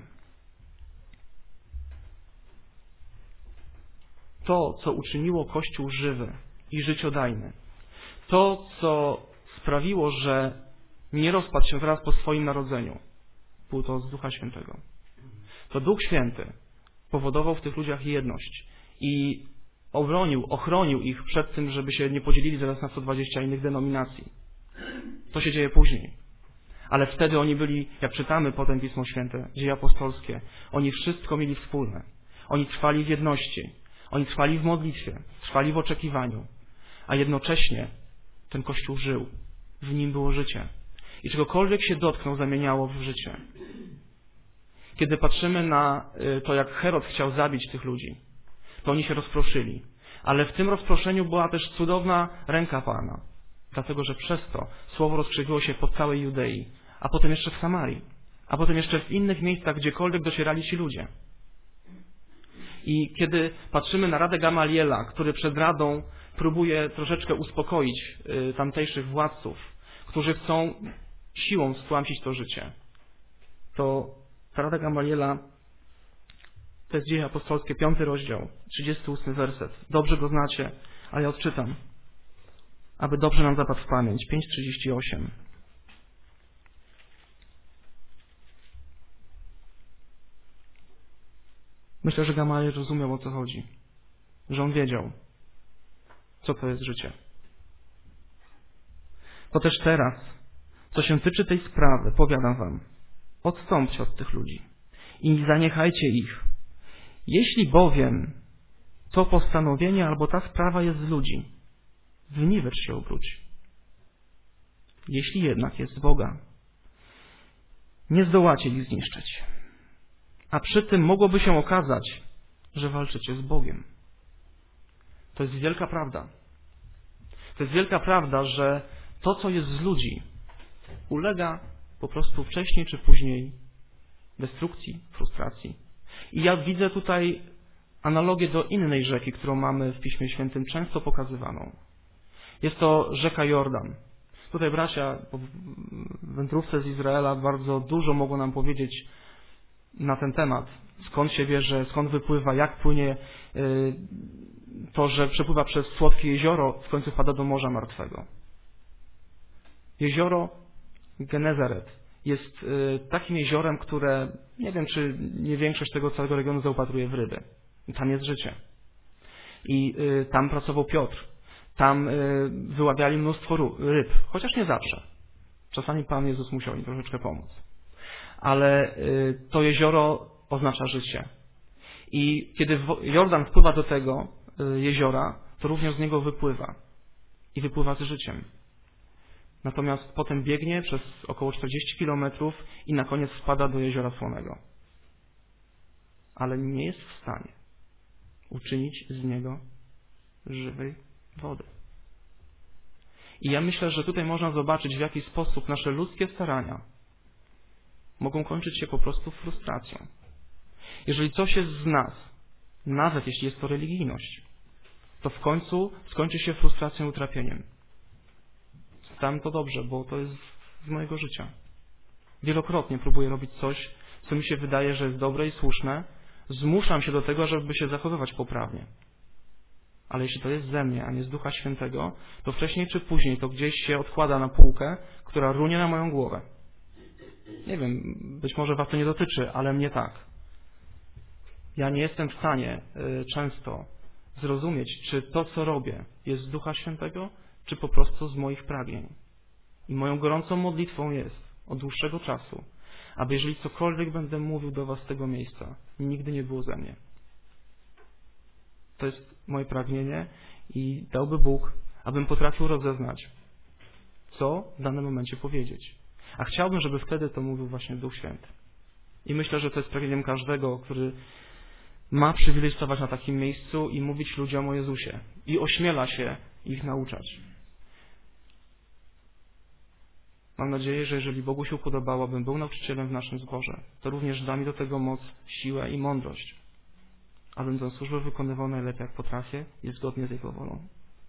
To, co uczyniło Kościół żywy i życiodajny, to, co sprawiło, że nie rozpadł się zaraz po swoim narodzeniu, był to z Ducha Świętego. To Duch Święty powodował w tych ludziach jedność i obronił, ochronił ich przed tym, żeby się nie podzielili zaraz na sto dwadzieścia innych denominacji. To się dzieje później. Ale wtedy oni byli, jak czytamy potem Pismo Święte, Dzieje apostolskie, oni wszystko mieli wspólne. Oni trwali w jedności. Oni trwali w modlitwie. Trwali w oczekiwaniu. A jednocześnie ten Kościół żył. W nim było życie. I czegokolwiek się dotknął, zamieniało w życie. Kiedy patrzymy na to, jak Herod chciał zabić tych ludzi, to oni się rozproszyli. Ale w tym rozproszeniu była też cudowna ręka Pana. Dlatego, że przez to słowo rozkrzywiło się po całej Judei, a potem jeszcze w Samarii, a potem jeszcze w innych miejscach, gdziekolwiek docierali ci ludzie. I kiedy patrzymy na Radę Gamaliela, który przed Radą próbuje troszeczkę uspokoić y, tamtejszych władców, którzy chcą siłą stłamsić to życie, to ta Rada Gamaliela to jest Dzieje apostolskie, piąty rozdział, trzydziesty ósmy werset. Dobrze go znacie, ale ja odczytam, aby dobrze nam zapadł w pamięć. pięć trzydzieści osiem. Myślę, że Gamaliel rozumiał, o co chodzi. Że on wiedział, co to jest życie. To też teraz, co się tyczy tej sprawy, powiadam wam, odstąpcie od tych ludzi i nie zaniechajcie ich. Jeśli bowiem to postanowienie albo ta sprawa jest z ludzi, w niwecz się obróci. Jeśli jednak jest z Boga, nie zdołacie ich zniszczyć. A przy tym mogłoby się okazać, że walczycie z Bogiem. To jest wielka prawda. To jest wielka prawda, że to, co jest z ludzi, ulega po prostu wcześniej czy później destrukcji, frustracji. I ja widzę tutaj analogię do innej rzeki, którą mamy w Piśmie Świętym często pokazywaną. Jest to rzeka Jordan. Tutaj bracia po wędrówce z Izraela bardzo dużo mogą nam powiedzieć na ten temat. Skąd się bierze, skąd wypływa, jak płynie to, że przepływa przez słodkie jezioro, w końcu wpada do Morza Martwego. Jezioro Genezaret jest takim jeziorem, które, nie wiem, czy nie większość tego całego regionu zaopatruje w ryby. Tam jest życie. I tam pracował Piotr. Tam wyławiali mnóstwo ryb, chociaż nie zawsze. Czasami Pan Jezus musiał im troszeczkę pomóc. Ale to jezioro oznacza życie. I kiedy Jordan wpływa do tego jeziora, to również z niego wypływa. I wypływa z życiem. Natomiast potem biegnie przez około czterdzieści kilometrów i na koniec wpada do Jeziora Słonego. Ale nie jest w stanie uczynić z niego żywej wody. I ja myślę, że tutaj można zobaczyć, w jaki sposób nasze ludzkie starania mogą kończyć się po prostu frustracją. Jeżeli coś jest z nas, nawet jeśli jest to religijność, to w końcu skończy się frustracją i utrapieniem. Znam to dobrze, bo to jest z mojego życia. Wielokrotnie próbuję robić coś, co mi się wydaje, że jest dobre i słuszne. Zmuszam się do tego, żeby się zachowywać poprawnie. Ale jeśli to jest ze mnie, a nie z Ducha Świętego, to wcześniej czy później to gdzieś się odkłada na półkę, która runie na moją głowę. Nie wiem, być może was to nie dotyczy, ale mnie tak. Ja nie jestem w stanie y, często zrozumieć, czy to, co robię, jest z Ducha Świętego, czy po prostu z moich pragnień. I moją gorącą modlitwą jest od dłuższego czasu, aby jeżeli cokolwiek będę mówił do was z tego miejsca, nigdy nie było ze mnie. To jest moje pragnienie i dałby Bóg, abym potrafił rozeznać, co w danym momencie powiedzieć. A chciałbym, żeby wtedy to mówił właśnie Duch Święty. I myślę, że to jest pragnieniem każdego, który ma przywilej stawać na takim miejscu i mówić ludziom o Jezusie. I ośmiela się ich nauczać. Mam nadzieję, że jeżeli Bogu się podobało, abym był nauczycielem w naszym zborze, to również da mi do tego moc, siłę i mądrość, abym tę służbę wykonywał najlepiej jak potrafię i zgodnie z Jego wolą.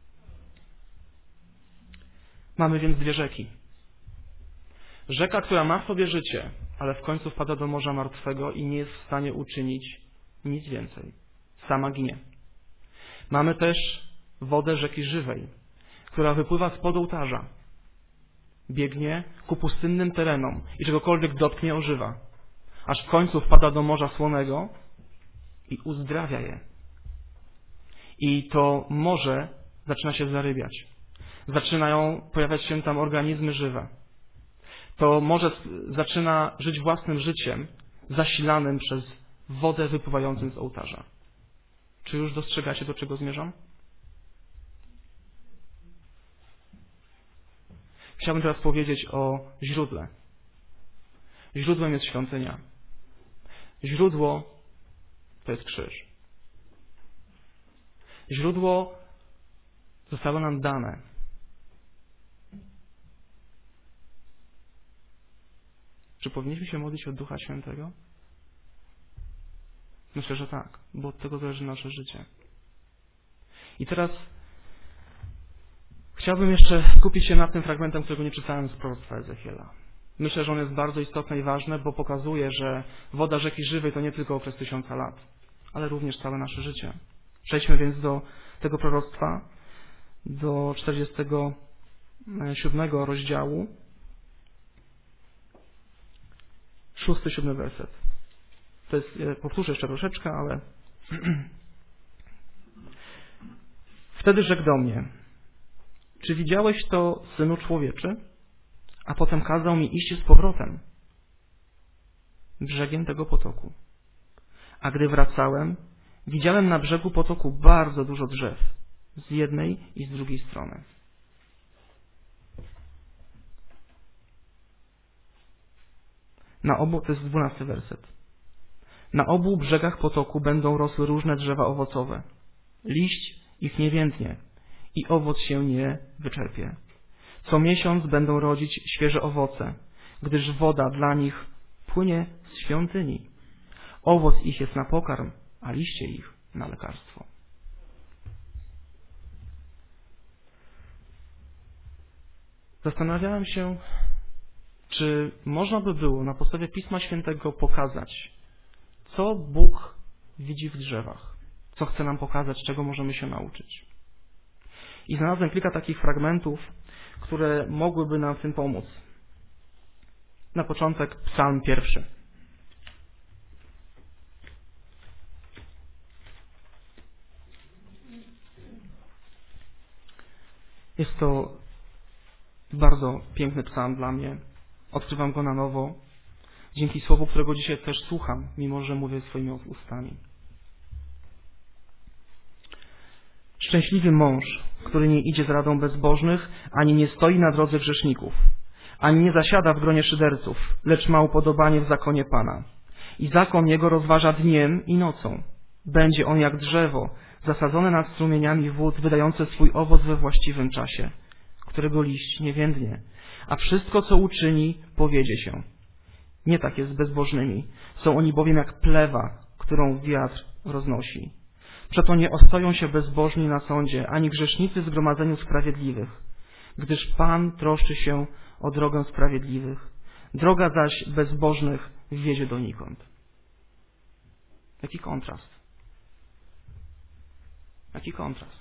Mamy więc dwie rzeki. Rzeka, która ma w sobie życie, ale w końcu wpada do Morza Martwego i nie jest w stanie uczynić nic więcej. Sama ginie. Mamy też wodę rzeki żywej, która wypływa spod ołtarza, biegnie ku pustynnym terenom i czegokolwiek dotknie ożywa, aż w końcu wpada do Morza Słonego i uzdrawia je. I to morze zaczyna się zarybiać. Zaczynają pojawiać się tam organizmy żywe. To morze zaczyna żyć własnym życiem, zasilanym przez wodę wypływającą z ołtarza. Czy już dostrzegacie, do czego zmierzam? Chciałbym teraz powiedzieć o źródle. Źródłem jest świątynia. Źródło to jest krzyż. Źródło zostało nam dane. Czy powinniśmy się modlić o Ducha Świętego? Myślę, że tak, bo od tego zależy nasze życie. I teraz chciałbym jeszcze skupić się nad tym fragmentem, którego nie czytałem z proroctwa Ezechiela. Myślę, że on jest bardzo istotny i ważny, bo pokazuje, że woda rzeki żywej to nie tylko okres tysiąca lat, ale również całe nasze życie. Przejdźmy więc do tego proroctwa, do czterdziestego siódmego rozdziału, szósty, siódmy werset. To jest, ja powtórzę jeszcze troszeczkę, ale wtedy rzekł do mnie: czy widziałeś to, synu człowieczy? A potem kazał mi iść z powrotem brzegiem tego potoku. A gdy wracałem, widziałem na brzegu potoku bardzo dużo drzew z jednej i z drugiej strony. Na obu, to jest dwunasty werset. Na obu brzegach potoku będą rosły różne drzewa owocowe. Liść ich nie więdnie i owoc się nie wyczerpie. Co miesiąc będą rodzić świeże owoce, gdyż woda dla nich płynie z świątyni. Owoc ich jest na pokarm, a liście ich na lekarstwo. Zastanawiałem się, czy można by było na podstawie Pisma Świętego pokazać, co Bóg widzi w drzewach, co chce nam pokazać, czego możemy się nauczyć. I znalazłem kilka takich fragmentów, które mogłyby nam w tym pomóc. Na początek Psalm pierwszy. Jest to bardzo piękny psalm dla mnie. Odkrywam go na nowo, dzięki słowu, którego dzisiaj też słucham, mimo że mówię swoimi ustami. Szczęśliwy mąż, który nie idzie z radą bezbożnych, ani nie stoi na drodze grzeszników, ani nie zasiada w gronie szyderców, lecz ma upodobanie w zakonie Pana. I zakon jego rozważa dniem i nocą. Będzie on jak drzewo, zasadzone nad strumieniami wód, wydające swój owoc we właściwym czasie, którego liść nie więdnie. A wszystko, co uczyni, powiedzie się. Nie tak jest z bezbożnymi. Są oni bowiem jak plewa, którą wiatr roznosi. Przeto nie ostoją się bezbożni na sądzie, ani grzesznicy w zgromadzeniu sprawiedliwych, gdyż Pan troszczy się o drogę sprawiedliwych, droga zaś bezbożnych wiedzie donikąd. Jaki kontrast. Jaki kontrast.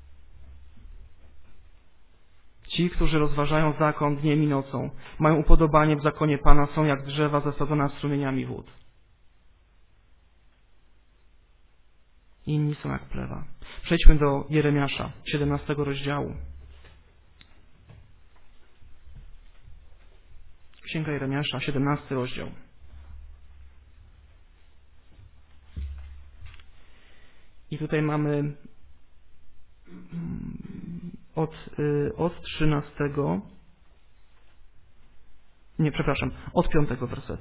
Ci, którzy rozważają zakon dniem i nocą, mają upodobanie w zakonie Pana, są jak drzewa zasadzone strumieniami wód. Inni są jak plewa. Przejdźmy do Jeremiasza, siedemnastego rozdziału. Księga Jeremiasza, siedemnasty rozdział. I tutaj mamy od, od trzynastego, nie, przepraszam, od piątego wersetu.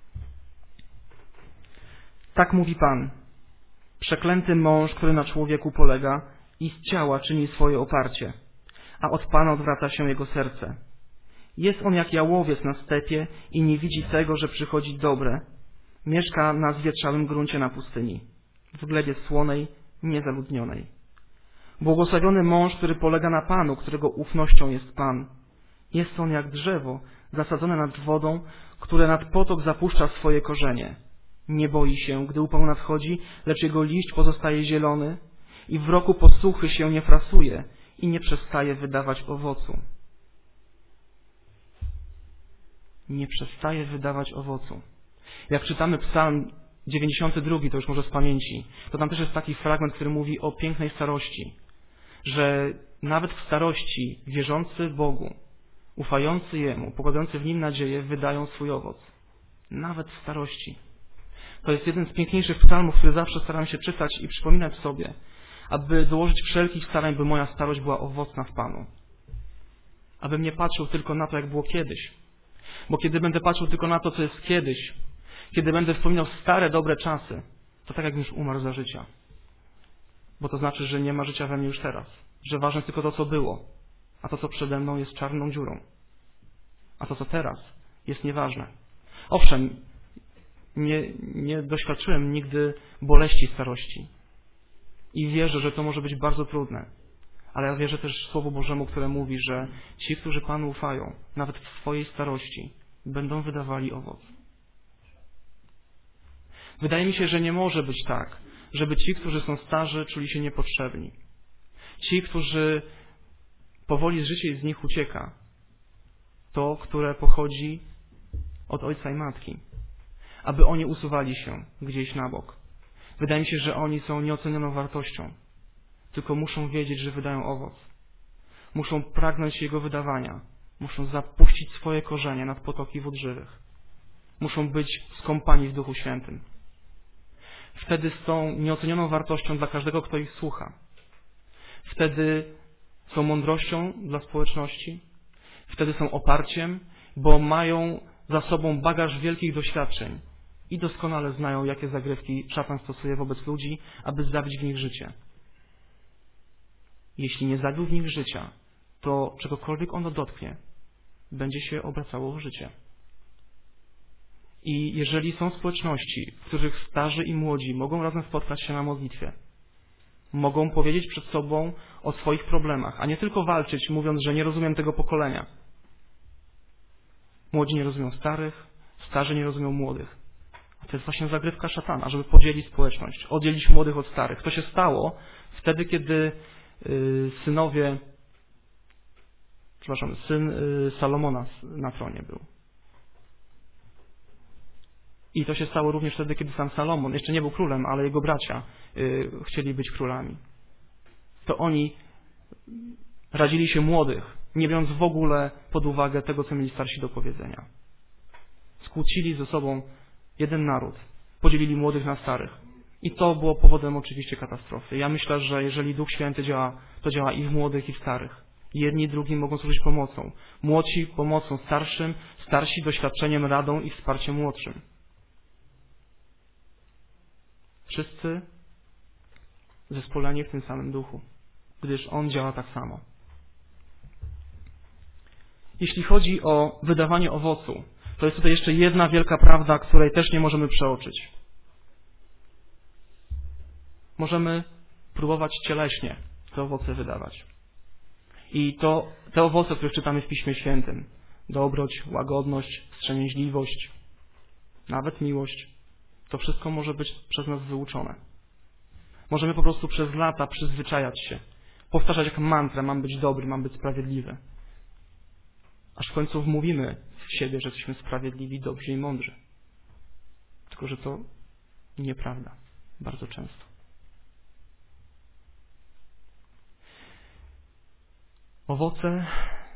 Tak mówi Pan, przeklęty mąż, który na człowieku polega i z ciała czyni swoje oparcie, a od Pana odwraca się jego serce. Jest on jak jałowiec na stepie i nie widzi tego, że przychodzi dobre. Mieszka na zwietrzałym gruncie na pustyni, w glebie słonej, niezaludnionej. Błogosławiony mąż, który polega na Panu, którego ufnością jest Pan. Jest on jak drzewo zasadzone nad wodą, które nad potok zapuszcza swoje korzenie. Nie boi się, gdy upał nadchodzi, lecz jego liść pozostaje zielony i w roku posuchy się nie frasuje i nie przestaje wydawać owocu. Nie przestaje wydawać owocu. Jak czytamy Psalm dziewięćdziesiąty drugi, to już może z pamięci, to tam też jest taki fragment, który mówi o pięknej starości, że nawet w starości wierzący Bogu, ufający Jemu, pokładający w Nim nadzieję, wydają swój owoc. Nawet w starości. To jest jeden z piękniejszych psalmów, który zawsze staram się czytać i przypominać sobie, aby dołożyć wszelkich starań, by moja starość była owocna w Panu. Abym nie patrzył tylko na to, jak było kiedyś. Bo kiedy będę patrzył tylko na to, co jest kiedyś, kiedy będę wspominał stare, dobre czasy, to tak jakbym już umarł za życia. Bo to znaczy, że nie ma życia we mnie już teraz. Że ważne jest tylko to, co było. A to, co przede mną, jest czarną dziurą. A to, co teraz, jest nieważne. Owszem, nie, nie doświadczyłem nigdy boleści starości. I wierzę, że to może być bardzo trudne. Ale ja wierzę też Słowu Bożemu, które mówi, że ci, którzy Panu ufają, nawet w swojej starości, będą wydawali owoc. Wydaje mi się, że nie może być tak, żeby ci, którzy są starzy, czuli się niepotrzebni. Ci, którzy powoli życie z nich ucieka, to, które pochodzi od ojca i matki, aby oni usuwali się gdzieś na bok. Wydaje mi się, że oni są nieocenioną wartością, tylko muszą wiedzieć, że wydają owoc. Muszą pragnąć jego wydawania. Muszą zapuścić swoje korzenie nad potoki wód żywych. Muszą być skąpani w Duchu Świętym. Wtedy są nieocenioną wartością dla każdego, kto ich słucha. Wtedy są mądrością dla społeczności. Wtedy są oparciem, bo mają za sobą bagaż wielkich doświadczeń i doskonale znają, jakie zagrywki szatan stosuje wobec ludzi, aby zabić w nich życie. Jeśli nie zabił w nich życia, to czegokolwiek ono dotknie, będzie się obracało w życie. I jeżeli są społeczności, w których starzy i młodzi mogą razem spotkać się na modlitwie, mogą powiedzieć przed sobą o swoich problemach, a nie tylko walczyć, mówiąc, że nie rozumiem tego pokolenia. Młodzi nie rozumią starych, starzy nie rozumią młodych. A to jest właśnie zagrywka szatana, żeby podzielić społeczność, oddzielić młodych od starych. To się stało wtedy, kiedy yy, synowie, przepraszam, syn yy, Salomona na tronie był. I to się stało również wtedy, kiedy sam Salomon jeszcze nie był królem, ale jego bracia yy, chcieli być królami. To oni radzili się młodych, nie biorąc w ogóle pod uwagę tego, co mieli starsi do powiedzenia. Skłócili ze sobą jeden naród, podzielili młodych na starych. I to było powodem oczywiście katastrofy. Ja myślę, że jeżeli Duch Święty działa, to działa i w młodych, i w starych. Jedni drugim mogą służyć pomocą. Młodsi pomocą starszym, starsi doświadczeniem, radą i wsparciem młodszym. Wszyscy zespoleni w tym samym duchu, gdyż On działa tak samo. Jeśli chodzi o wydawanie owocu, to jest tutaj jeszcze jedna wielka prawda, której też nie możemy przeoczyć. Możemy próbować cieleśnie te owoce wydawać. I to te owoce, o których czytamy w Piśmie Świętym, dobroć, łagodność, wstrzemięźliwość, nawet miłość, to wszystko może być przez nas wyuczone. Możemy po prostu przez lata przyzwyczajać się, powtarzać jak mantrę, mam być dobry, mam być sprawiedliwy. Aż w końcu wmówimy w siebie, że jesteśmy sprawiedliwi, dobrzy i mądrzy. Tylko że to nieprawda. Bardzo często. Owoce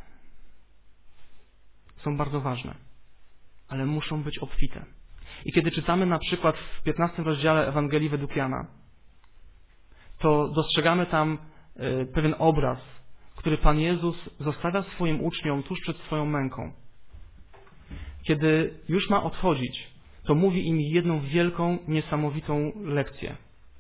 są bardzo ważne, ale muszą być obfite. I kiedy czytamy na przykład w piętnastym rozdziale Ewangelii według Jana, to dostrzegamy tam pewien obraz, który Pan Jezus zostawia swoim uczniom tuż przed swoją męką. Kiedy już ma odchodzić, to mówi im jedną wielką, niesamowitą lekcję.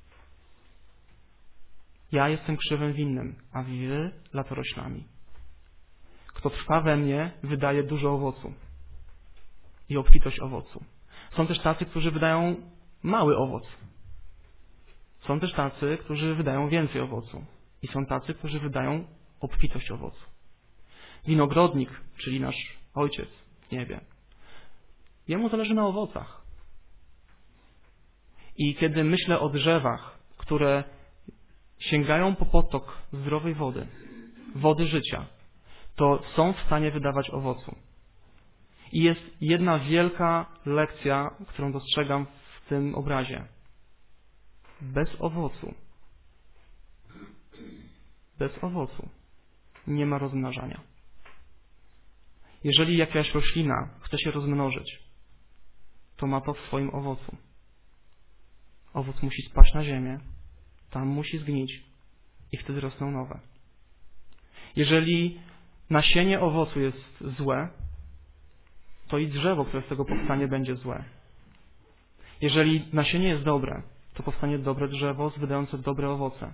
Ja jestem krzewem winnym, a wy latoroślami. Kto trwa we mnie, wydaje dużo owocu i obfitość owocu. Są też tacy, którzy wydają mały owoc. Są też tacy, którzy wydają więcej owocu. I są tacy, którzy wydają obfitość owocu. Winogrodnik, czyli nasz Ojciec w niebie, jemu zależy na owocach. I kiedy myślę o drzewach, które sięgają po potok zdrowej wody, wody życia, to są w stanie wydawać owocu. I jest jedna wielka lekcja, którą dostrzegam w tym obrazie. Bez owocu, bez owocu nie ma rozmnażania. Jeżeli jakaś roślina chce się rozmnożyć, to ma to w swoim owocu. Owoc musi spaść na ziemię, tam musi zgnić i wtedy rosną nowe. Jeżeli nasienie owocu jest złe, to i drzewo, które z tego powstanie, będzie złe. Jeżeli nasienie jest dobre, to powstanie dobre drzewo wydające dobre owoce.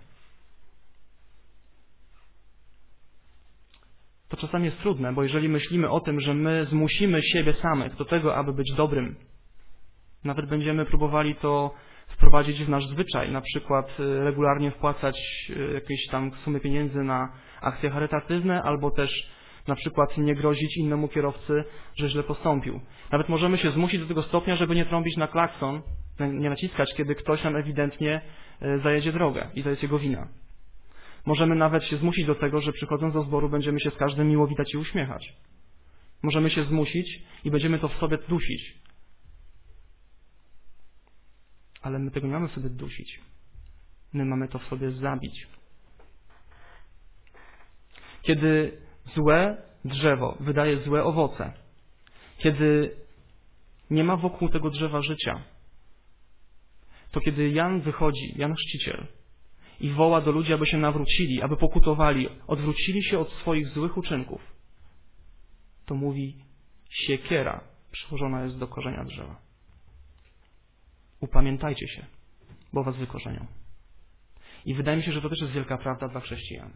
To czasami jest trudne, bo jeżeli myślimy o tym, że my zmusimy siebie samych do tego, aby być dobrym, nawet będziemy próbowali to wprowadzić w nasz zwyczaj, na przykład regularnie wpłacać jakieś tam sumy pieniędzy na akcje charytatywne, albo też na przykład nie grozić innemu kierowcy, że źle postąpił. Nawet możemy się zmusić do tego stopnia, żeby nie trąbić na klakson, nie naciskać, kiedy ktoś nam ewidentnie zajedzie drogę i to jest jego wina. Możemy nawet się zmusić do tego, że przychodząc do zboru będziemy się z każdym miło witać i uśmiechać. Możemy się zmusić i będziemy to w sobie dusić. Ale my tego nie mamy w sobie dusić. My mamy to w sobie zabić. Kiedy złe drzewo wydaje złe owoce, kiedy nie ma wokół tego drzewa życia, to kiedy Jan wychodzi, Jan Chrzciciel, i woła do ludzi, aby się nawrócili, aby pokutowali, odwrócili się od swoich złych uczynków, to mówi, siekiera przyłożona jest do korzenia drzewa. Upamiętajcie się, bo was wykorzenią. I wydaje mi się, że to też jest wielka prawda dla chrześcijan.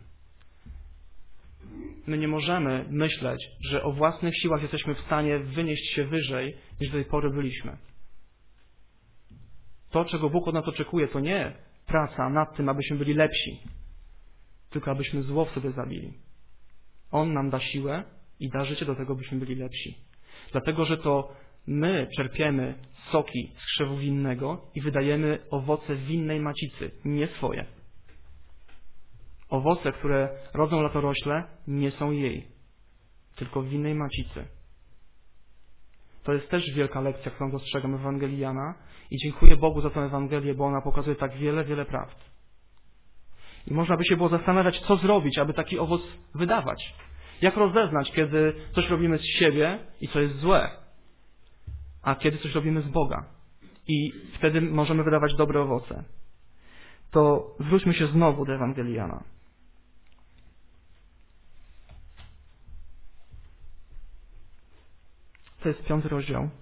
My nie możemy myśleć, że o własnych siłach jesteśmy w stanie wynieść się wyżej, niż do tej pory byliśmy. To, czego Bóg od nas oczekuje, to nie praca nad tym, abyśmy byli lepsi, tylko abyśmy zło w sobie zabili. On nam da siłę i da życie do tego, byśmy byli lepsi. Dlatego, że to my czerpiemy soki z krzewu winnego i wydajemy owoce winnej macicy, nie swoje. Owoce, które rodzą latorośle, nie są jej, tylko winnej macicy. To jest też wielka lekcja, którą dostrzegam w Ewangelii Jana i dziękuję Bogu za tę Ewangelię, bo ona pokazuje tak wiele, wiele prawd. I można by się było zastanawiać, co zrobić, aby taki owoc wydawać. Jak rozeznać, kiedy coś robimy z siebie i co jest złe, a kiedy coś robimy z Boga. I wtedy możemy wydawać dobre owoce. To zwróćmy się znowu do Ewangelii Jana. To jest piąty rozdział.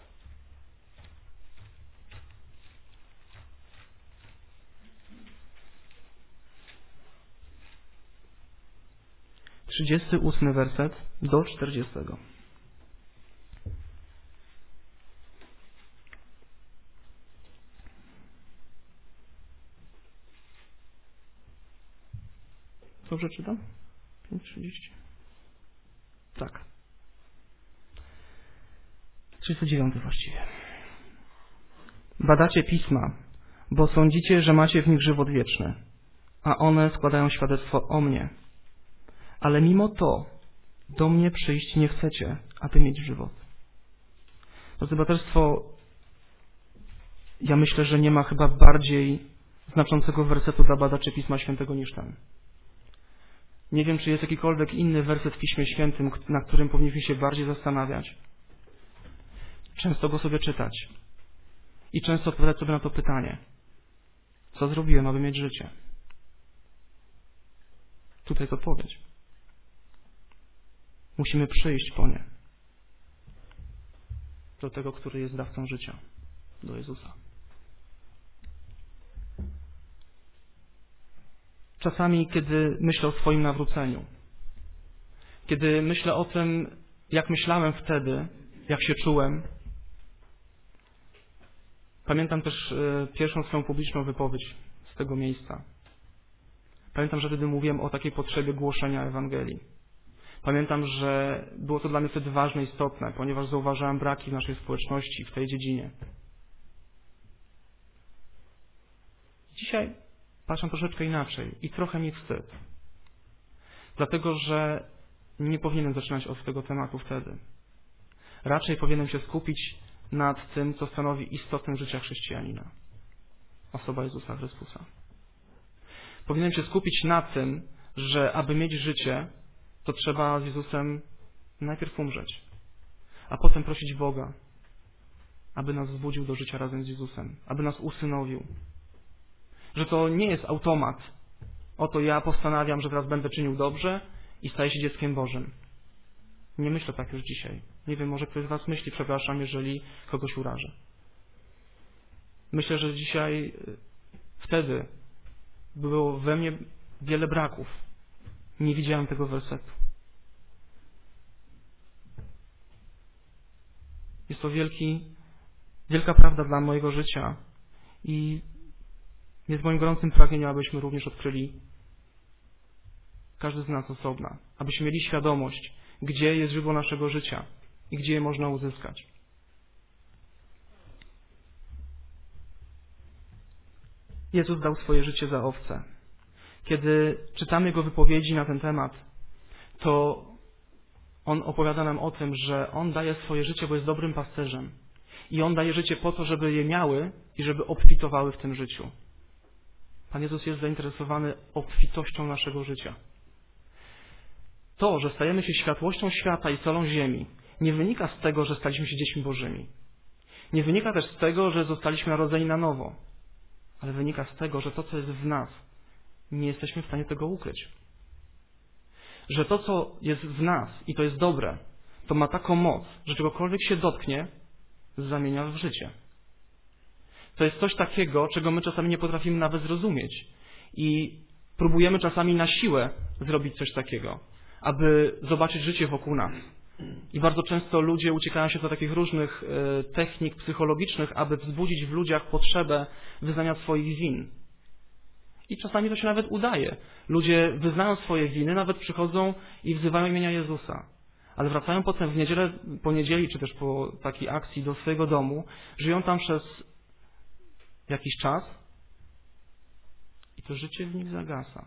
Trzydziesty ósmy werset do czterdziestego. Dobrze czytam? pięć trzydzieści. Tak. trzydziesty dziewiąty właściwie. Badacie pisma, bo sądzicie, że macie w nich żywot wieczny, a one składają świadectwo o mnie. Ale mimo to do mnie przyjść nie chcecie, aby mieć żywot. Drodzy braterstwo, ja myślę, że nie ma chyba bardziej znaczącego wersetu dla badaczy Pisma Świętego niż ten. Nie wiem, czy jest jakikolwiek inny werset w Piśmie Świętym, na którym powinniśmy się bardziej zastanawiać. Często go sobie czytać. I często odpowiadać sobie na to pytanie. Co zrobiłem, aby mieć życie? Tutaj jest odpowiedź. Musimy przyjść po nie. Do tego, który jest dawcą życia. Do Jezusa. Czasami, kiedy myślę o swoim nawróceniu, kiedy myślę o tym, jak myślałem wtedy, jak się czułem, pamiętam też pierwszą swoją publiczną wypowiedź z tego miejsca. Pamiętam, że wtedy mówiłem o takiej potrzebie głoszenia Ewangelii. Pamiętam, że było to dla mnie wtedy ważne, istotne, ponieważ zauważałem braki w naszej społeczności w tej dziedzinie. Dzisiaj patrzę troszeczkę inaczej i trochę mi wstyd. Dlatego, że nie powinienem zaczynać od tego tematu wtedy. Raczej powinienem się skupić nad tym, co stanowi istotę życia chrześcijanina. Osoba Jezusa Chrystusa. Powinienem się skupić na tym, że aby mieć życie, to trzeba z Jezusem najpierw umrzeć, a potem prosić Boga, aby nas wzbudził do życia razem z Jezusem, aby nas usynowił. Że to nie jest automat. Oto ja postanawiam, że teraz będę czynił dobrze i staję się dzieckiem Bożym. Nie myślę tak już dzisiaj. Nie wiem, może ktoś z Was myśli, przepraszam, jeżeli kogoś urażę. Myślę, że dzisiaj, wtedy było we mnie wiele braków. Nie widziałem tego wersetu. Jest to wielki, wielka prawda dla mojego życia i jest moim gorącym pragnieniem, abyśmy również odkryli każdy z nas osobna, abyśmy mieli świadomość, gdzie jest źródło naszego życia i gdzie je można uzyskać. Jezus dał swoje życie za owce. Kiedy czytamy Jego wypowiedzi na ten temat, to On opowiada nam o tym, że On daje swoje życie, bo jest dobrym pasterzem. I On daje życie po to, żeby je miały i żeby obfitowały w tym życiu. Pan Jezus jest zainteresowany obfitością naszego życia. To, że stajemy się światłością świata i solą ziemi, nie wynika z tego, że staliśmy się dziećmi Bożymi. Nie wynika też z tego, że zostaliśmy narodzeni na nowo. Ale wynika z tego, że to, co jest w nas, nie jesteśmy w stanie tego ukryć. Że to, co jest w nas i to jest dobre, to ma taką moc, że czegokolwiek się dotknie, zamienia w życie. To jest coś takiego, czego my czasami nie potrafimy nawet zrozumieć. I próbujemy czasami na siłę zrobić coś takiego, aby zobaczyć życie wokół nas. I bardzo często ludzie uciekają się do takich różnych e, technik psychologicznych, aby wzbudzić w ludziach potrzebę wyznania swoich win. I czasami to się nawet udaje. Ludzie wyznają swoje winy, nawet przychodzą i wzywają imienia Jezusa. Ale wracają potem w niedzielę, po niedzieli, czy też po takiej akcji do swojego domu, żyją tam przez jakiś czas i to życie w nich zagasa.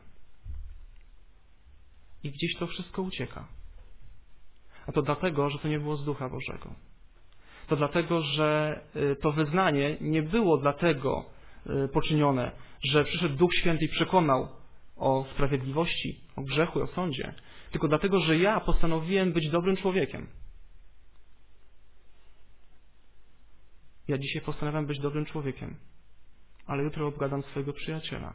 I gdzieś to wszystko ucieka. A to dlatego, że to nie było z Ducha Bożego. To dlatego, że to wyznanie nie było dlatego poczynione, że przyszedł Duch Święty i przekonał o sprawiedliwości, o grzechu i o sądzie, tylko dlatego, że ja postanowiłem być dobrym człowiekiem. Ja dzisiaj postanawiam być dobrym człowiekiem, ale jutro obgadam swojego przyjaciela.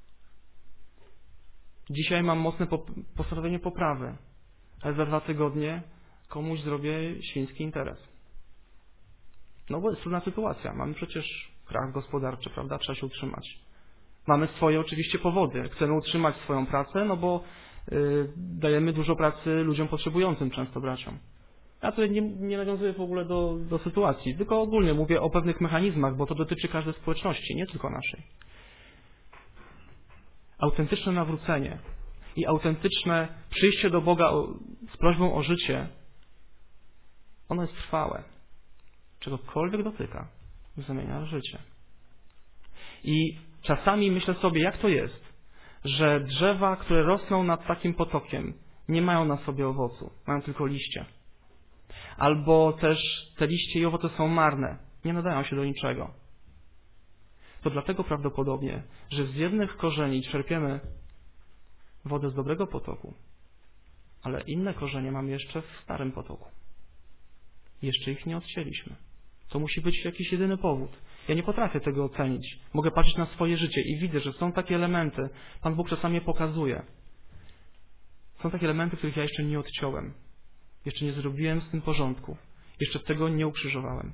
Dzisiaj mam mocne postanowienie poprawy, ale za dwa tygodnie komuś zrobię świński interes. No bo jest trudna sytuacja. Mamy przecież krach gospodarczy, prawda? Trzeba się utrzymać. Mamy swoje oczywiście powody. Chcemy utrzymać swoją pracę, no bo yy, dajemy dużo pracy ludziom potrzebującym, często braciom. Ja tutaj nie, nie nawiązuję w ogóle do, do sytuacji, tylko ogólnie mówię o pewnych mechanizmach, bo to dotyczy każdej społeczności, nie tylko naszej. Autentyczne nawrócenie i autentyczne przyjście do Boga z prośbą o życie, ono jest trwałe. Czegokolwiek dotyka, zamienia życie. I czasami myślę sobie, jak to jest, że drzewa, które rosną nad takim potokiem, nie mają na sobie owocu, mają tylko liście. Albo też te liście i owoce są marne, nie nadają się do niczego. To dlatego prawdopodobnie, że z jednych korzeni czerpiemy wodę z dobrego potoku, ale inne korzenie mamy jeszcze w starym potoku. Jeszcze ich nie odcięliśmy. To musi być jakiś jedyny powód. Ja nie potrafię tego ocenić. Mogę patrzeć na swoje życie i widzę, że są takie elementy, Pan Bóg czasami je pokazuje. Są takie elementy, których ja jeszcze nie odciąłem. Jeszcze nie zrobiłem z tym porządku. Jeszcze tego nie ukrzyżowałem.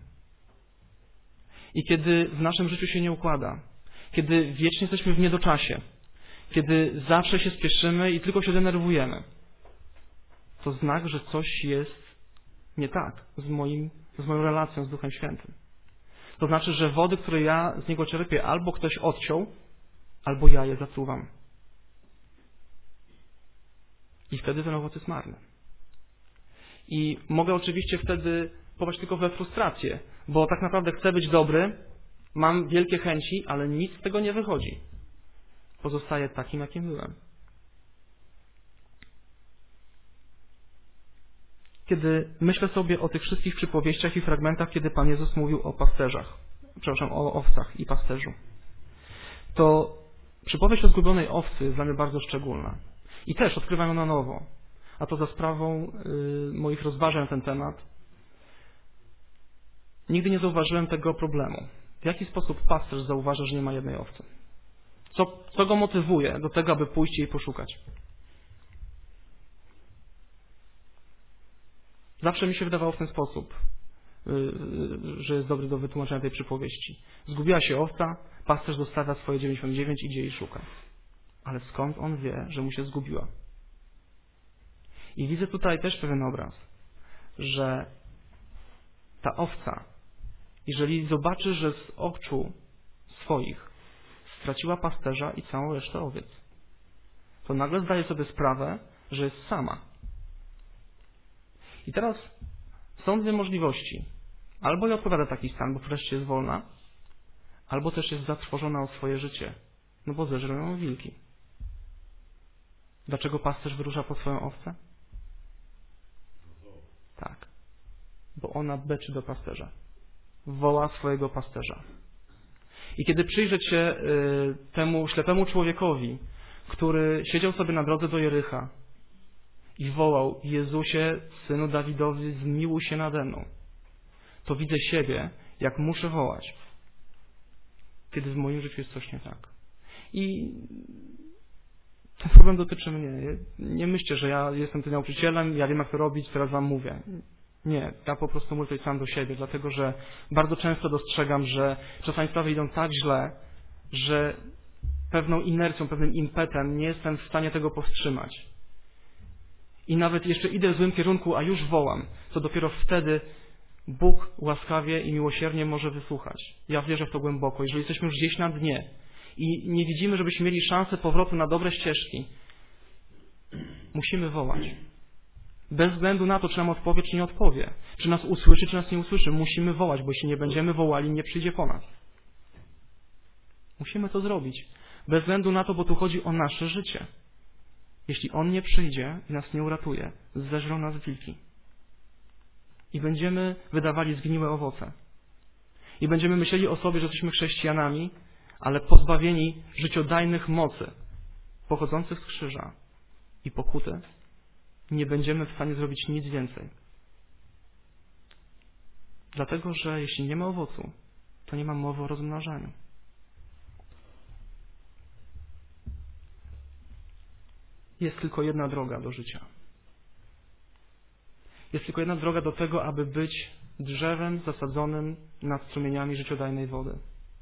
I kiedy w naszym życiu się nie układa, kiedy wiecznie jesteśmy w niedoczasie, kiedy zawsze się spieszymy i tylko się denerwujemy, to znak, że coś jest nie tak z, moim, z moją relacją z Duchem Świętym. To znaczy, że wody, które ja z Niego czerpię, albo ktoś odciął, albo ja je zatruwam. I wtedy ten owoc jest marny. I mogę oczywiście wtedy popaść tylko we frustrację, bo tak naprawdę chcę być dobry, mam wielkie chęci, ale nic z tego nie wychodzi. Pozostaję takim, jakim byłem. Kiedy myślę sobie o tych wszystkich przypowieściach i fragmentach, kiedy Pan Jezus mówił o pasterzach, przepraszam, o owcach i pasterzu, to przypowieść o zgubionej owcy jest dla mnie bardzo szczególna. I też odkrywam ją na nowo. A to za sprawą y, moich rozważań na ten temat. Nigdy nie zauważyłem tego problemu. W jaki sposób pasterz zauważa, że nie ma jednej owcy? Co, co go motywuje do tego, aby pójść i jej poszukać? Zawsze mi się wydawało w ten sposób, y, że jest dobry do wytłumaczenia tej przypowieści. Zgubiła się owca, pasterz zostawia swoje dziewięćdziesiąt dziewięć i idzie jej szuka. Ale skąd on wie, że mu się zgubiła? I widzę tutaj też pewien obraz, że ta owca, jeżeli zobaczy, że z oczu swoich straciła pasterza i całą resztę owiec, to nagle zdaje sobie sprawę, że jest sama. I teraz są dwie możliwości. Albo jej odpowiada taki stan, bo wreszcie jest wolna, albo też jest zatrwożona o swoje życie, no bo zeżrą ją wilki. Dlaczego pasterz wyrusza po swoją owcę? Tak, bo ona beczy do pasterza. Woła swojego pasterza. I kiedy przyjrzeć się y, temu ślepemu człowiekowi, który siedział sobie na drodze do Jericha i wołał: Jezusie, Synu Dawidowy, zmiłuj się nade mną, to widzę siebie, jak muszę wołać, kiedy w moim życiu jest coś nie tak. I ten problem dotyczy mnie. Nie myślcie, że ja jestem tym nauczycielem, ja wiem, jak to robić, teraz wam mówię. Nie, ja po prostu mówię sam do siebie, dlatego że bardzo często dostrzegam, że czasami sprawy idą tak źle, że pewną inercją, pewnym impetem nie jestem w stanie tego powstrzymać. I nawet jeszcze idę w złym kierunku, a już wołam, to dopiero wtedy Bóg łaskawie i miłosiernie może wysłuchać. Ja wierzę w to głęboko. Jeżeli jesteśmy już gdzieś na dnie i nie widzimy, żebyśmy mieli szansę powrotu na dobre ścieżki, musimy wołać. Bez względu na to, czy nam odpowie, czy nie odpowie. Czy nas usłyszy, czy nas nie usłyszy. Musimy wołać, bo jeśli nie będziemy wołali, nie przyjdzie po nas. Musimy to zrobić. Bez względu na to, bo tu chodzi o nasze życie. Jeśli On nie przyjdzie i nas nie uratuje, zeżrą nas wilki. I będziemy wydawali zgniłe owoce. I będziemy myśleli o sobie, że jesteśmy chrześcijanami, ale pozbawieni życiodajnych mocy pochodzących z krzyża i pokuty, nie będziemy w stanie zrobić nic więcej. Dlatego, że jeśli nie ma owocu, to nie ma mowy o rozmnażaniu. Jest tylko jedna droga do życia. Jest tylko jedna droga do tego, aby być drzewem zasadzonym nad strumieniami życiodajnej wody.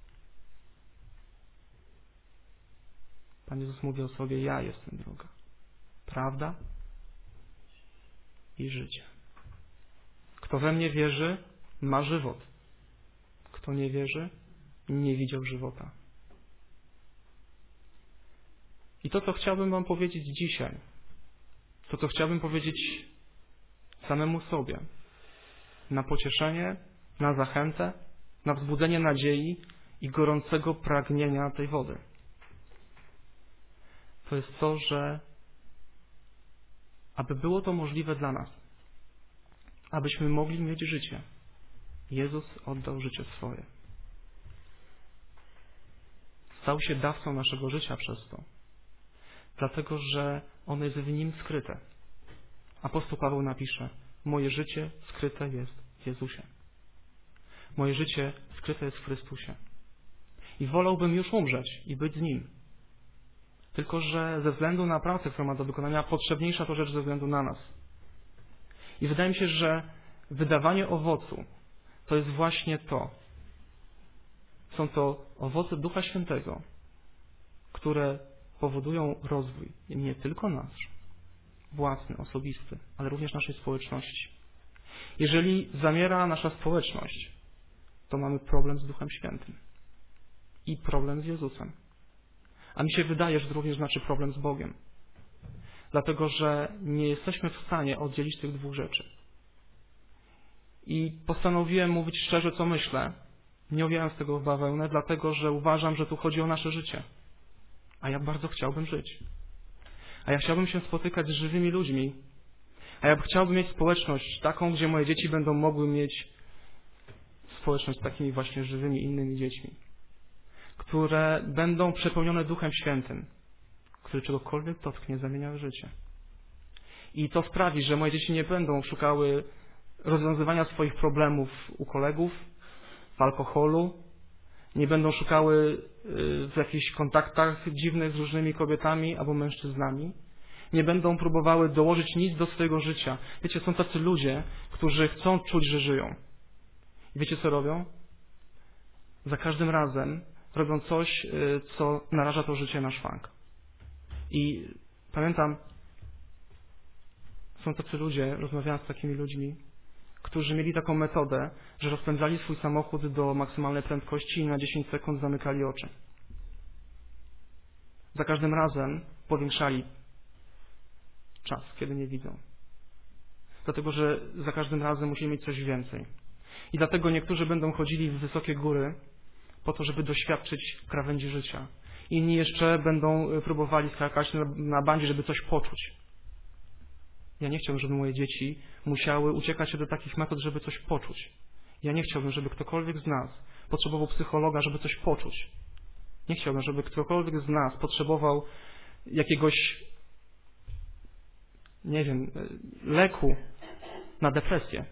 Pan Jezus mówi o sobie: ja jestem droga, prawda i życie. Kto we mnie wierzy, ma żywot. Kto nie wierzy, nie widział żywota. I to, co chciałbym wam powiedzieć dzisiaj, to, co chciałbym powiedzieć samemu sobie, na pocieszenie, na zachętę, na wzbudzenie nadziei i gorącego pragnienia tej wody. To jest to, że aby było to możliwe dla nas, abyśmy mogli mieć życie, Jezus oddał życie swoje. Stał się dawcą naszego życia przez to, dlatego że ono jest w Nim skryte. Apostoł Paweł napisze: moje życie skryte jest w Jezusie. Moje życie skryte jest w Chrystusie. I wolałbym już umrzeć i być z Nim. Tylko że ze względu na pracę, którą ma do wykonania, potrzebniejsza to rzecz ze względu na nas. I wydaje mi się, że wydawanie owocu to jest właśnie to. Są to owoce Ducha Świętego, które powodują rozwój nie tylko nasz, własny, osobisty, ale również naszej społeczności. Jeżeli zamiera nasza społeczność, to mamy problem z Duchem Świętym i problem z Jezusem. A mi się wydaje, że to również znaczy problem z Bogiem. Dlatego, że nie jesteśmy w stanie oddzielić tych dwóch rzeczy. I postanowiłem mówić szczerze, co myślę, nie owijając tego w bawełnę, dlatego, że uważam, że tu chodzi o nasze życie. A ja bardzo chciałbym żyć. A ja chciałbym się spotykać z żywymi ludźmi. A ja chciałbym mieć społeczność taką, gdzie moje dzieci będą mogły mieć społeczność z takimi właśnie żywymi innymi dziećmi, które będą przepełnione Duchem Świętym, który czegokolwiek dotknie, zamienia w życie. I to sprawi, że moje dzieci nie będą szukały rozwiązywania swoich problemów u kolegów, w alkoholu, nie będą szukały w jakichś kontaktach dziwnych z różnymi kobietami albo mężczyznami, nie będą próbowały dołożyć nic do swojego życia. Wiecie, są tacy ludzie, którzy chcą czuć, że żyją. I wiecie, co robią? Za każdym razem robią coś, co naraża to życie na szwank. I pamiętam, są tacy ludzie, rozmawiałem z takimi ludźmi, którzy mieli taką metodę, że rozpędzali swój samochód do maksymalnej prędkości i na dziesięć sekund zamykali oczy. Za każdym razem powiększali czas, kiedy nie widzą. Dlatego, że za każdym razem musimy mieć coś więcej. I dlatego niektórzy będą chodzili w wysokie góry po to, żeby doświadczyć krawędzi życia. Inni jeszcze będą próbowali skakać na, na bandzie, żeby coś poczuć. Ja nie chciałbym, żeby moje dzieci musiały uciekać się do takich metod, żeby coś poczuć. Ja nie chciałbym, żeby ktokolwiek z nas potrzebował psychologa, żeby coś poczuć. Nie chciałbym, żeby ktokolwiek z nas potrzebował jakiegoś, nie wiem, leku na depresję.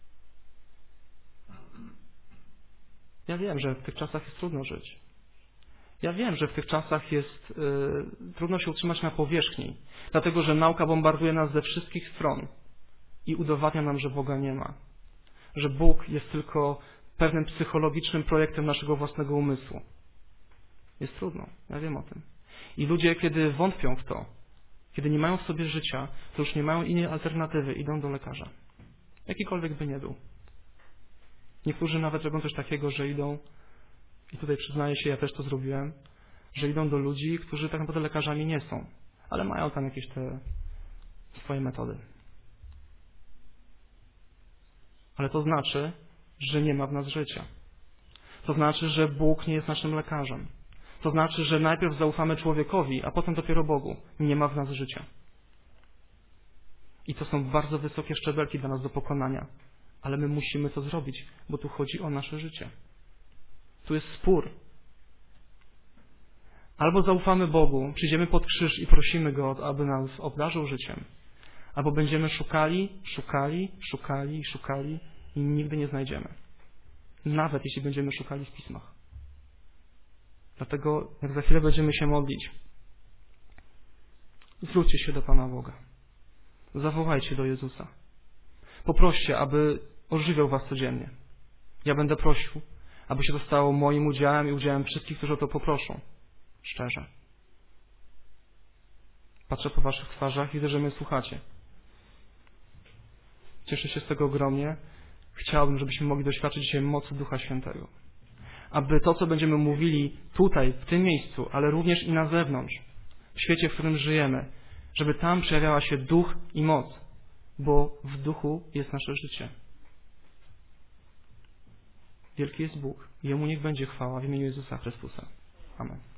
Ja wiem, że w tych czasach jest trudno żyć. Ja wiem, że w tych czasach jest y, trudno się utrzymać na powierzchni, dlatego że nauka bombarduje nas ze wszystkich stron i udowadnia nam, że Boga nie ma. Że Bóg jest tylko pewnym psychologicznym projektem naszego własnego umysłu. Jest trudno, ja wiem o tym. I ludzie, kiedy wątpią w to, kiedy nie mają w sobie życia, to już nie mają innej alternatywy, idą do lekarza. Jakikolwiek by nie był. Niektórzy nawet robią coś takiego, że idą, i tutaj przyznaję się, ja też to zrobiłem, że idą do ludzi, którzy tak naprawdę lekarzami nie są, ale mają tam jakieś te swoje metody. Ale to znaczy, że nie ma w nas życia. To znaczy, że Bóg nie jest naszym lekarzem. To znaczy, że najpierw zaufamy człowiekowi, a potem dopiero Bogu. Nie ma w nas życia. I to są bardzo wysokie szczebelki dla nas do pokonania. Ale my musimy to zrobić, bo tu chodzi o nasze życie. Tu jest spór. Albo zaufamy Bogu, przyjdziemy pod krzyż i prosimy Go, aby nas obdarzył życiem. Albo będziemy szukali, szukali, szukali, szukali i nigdy nie znajdziemy. Nawet jeśli będziemy szukali w pismach. Dlatego, jak za chwilę będziemy się modlić, zwróćcie się do Pana Boga. Zawołajcie do Jezusa. Poproście, aby ożywiał was codziennie. Ja będę prosił, aby się to stało moim udziałem i udziałem wszystkich, którzy o to poproszą. Szczerze. Patrzę po waszych twarzach i widzę, że mnie słuchacie. Cieszę się z tego ogromnie. Chciałbym, żebyśmy mogli doświadczyć dzisiaj mocy Ducha Świętego. Aby to, co będziemy mówili tutaj, w tym miejscu, ale również i na zewnątrz, w świecie, w którym żyjemy, żeby tam przejawiała się duch i moc, bo w duchu jest nasze życie. Wielki jest Bóg. Jemu niech będzie chwała w imieniu Jezusa Chrystusa. Amen.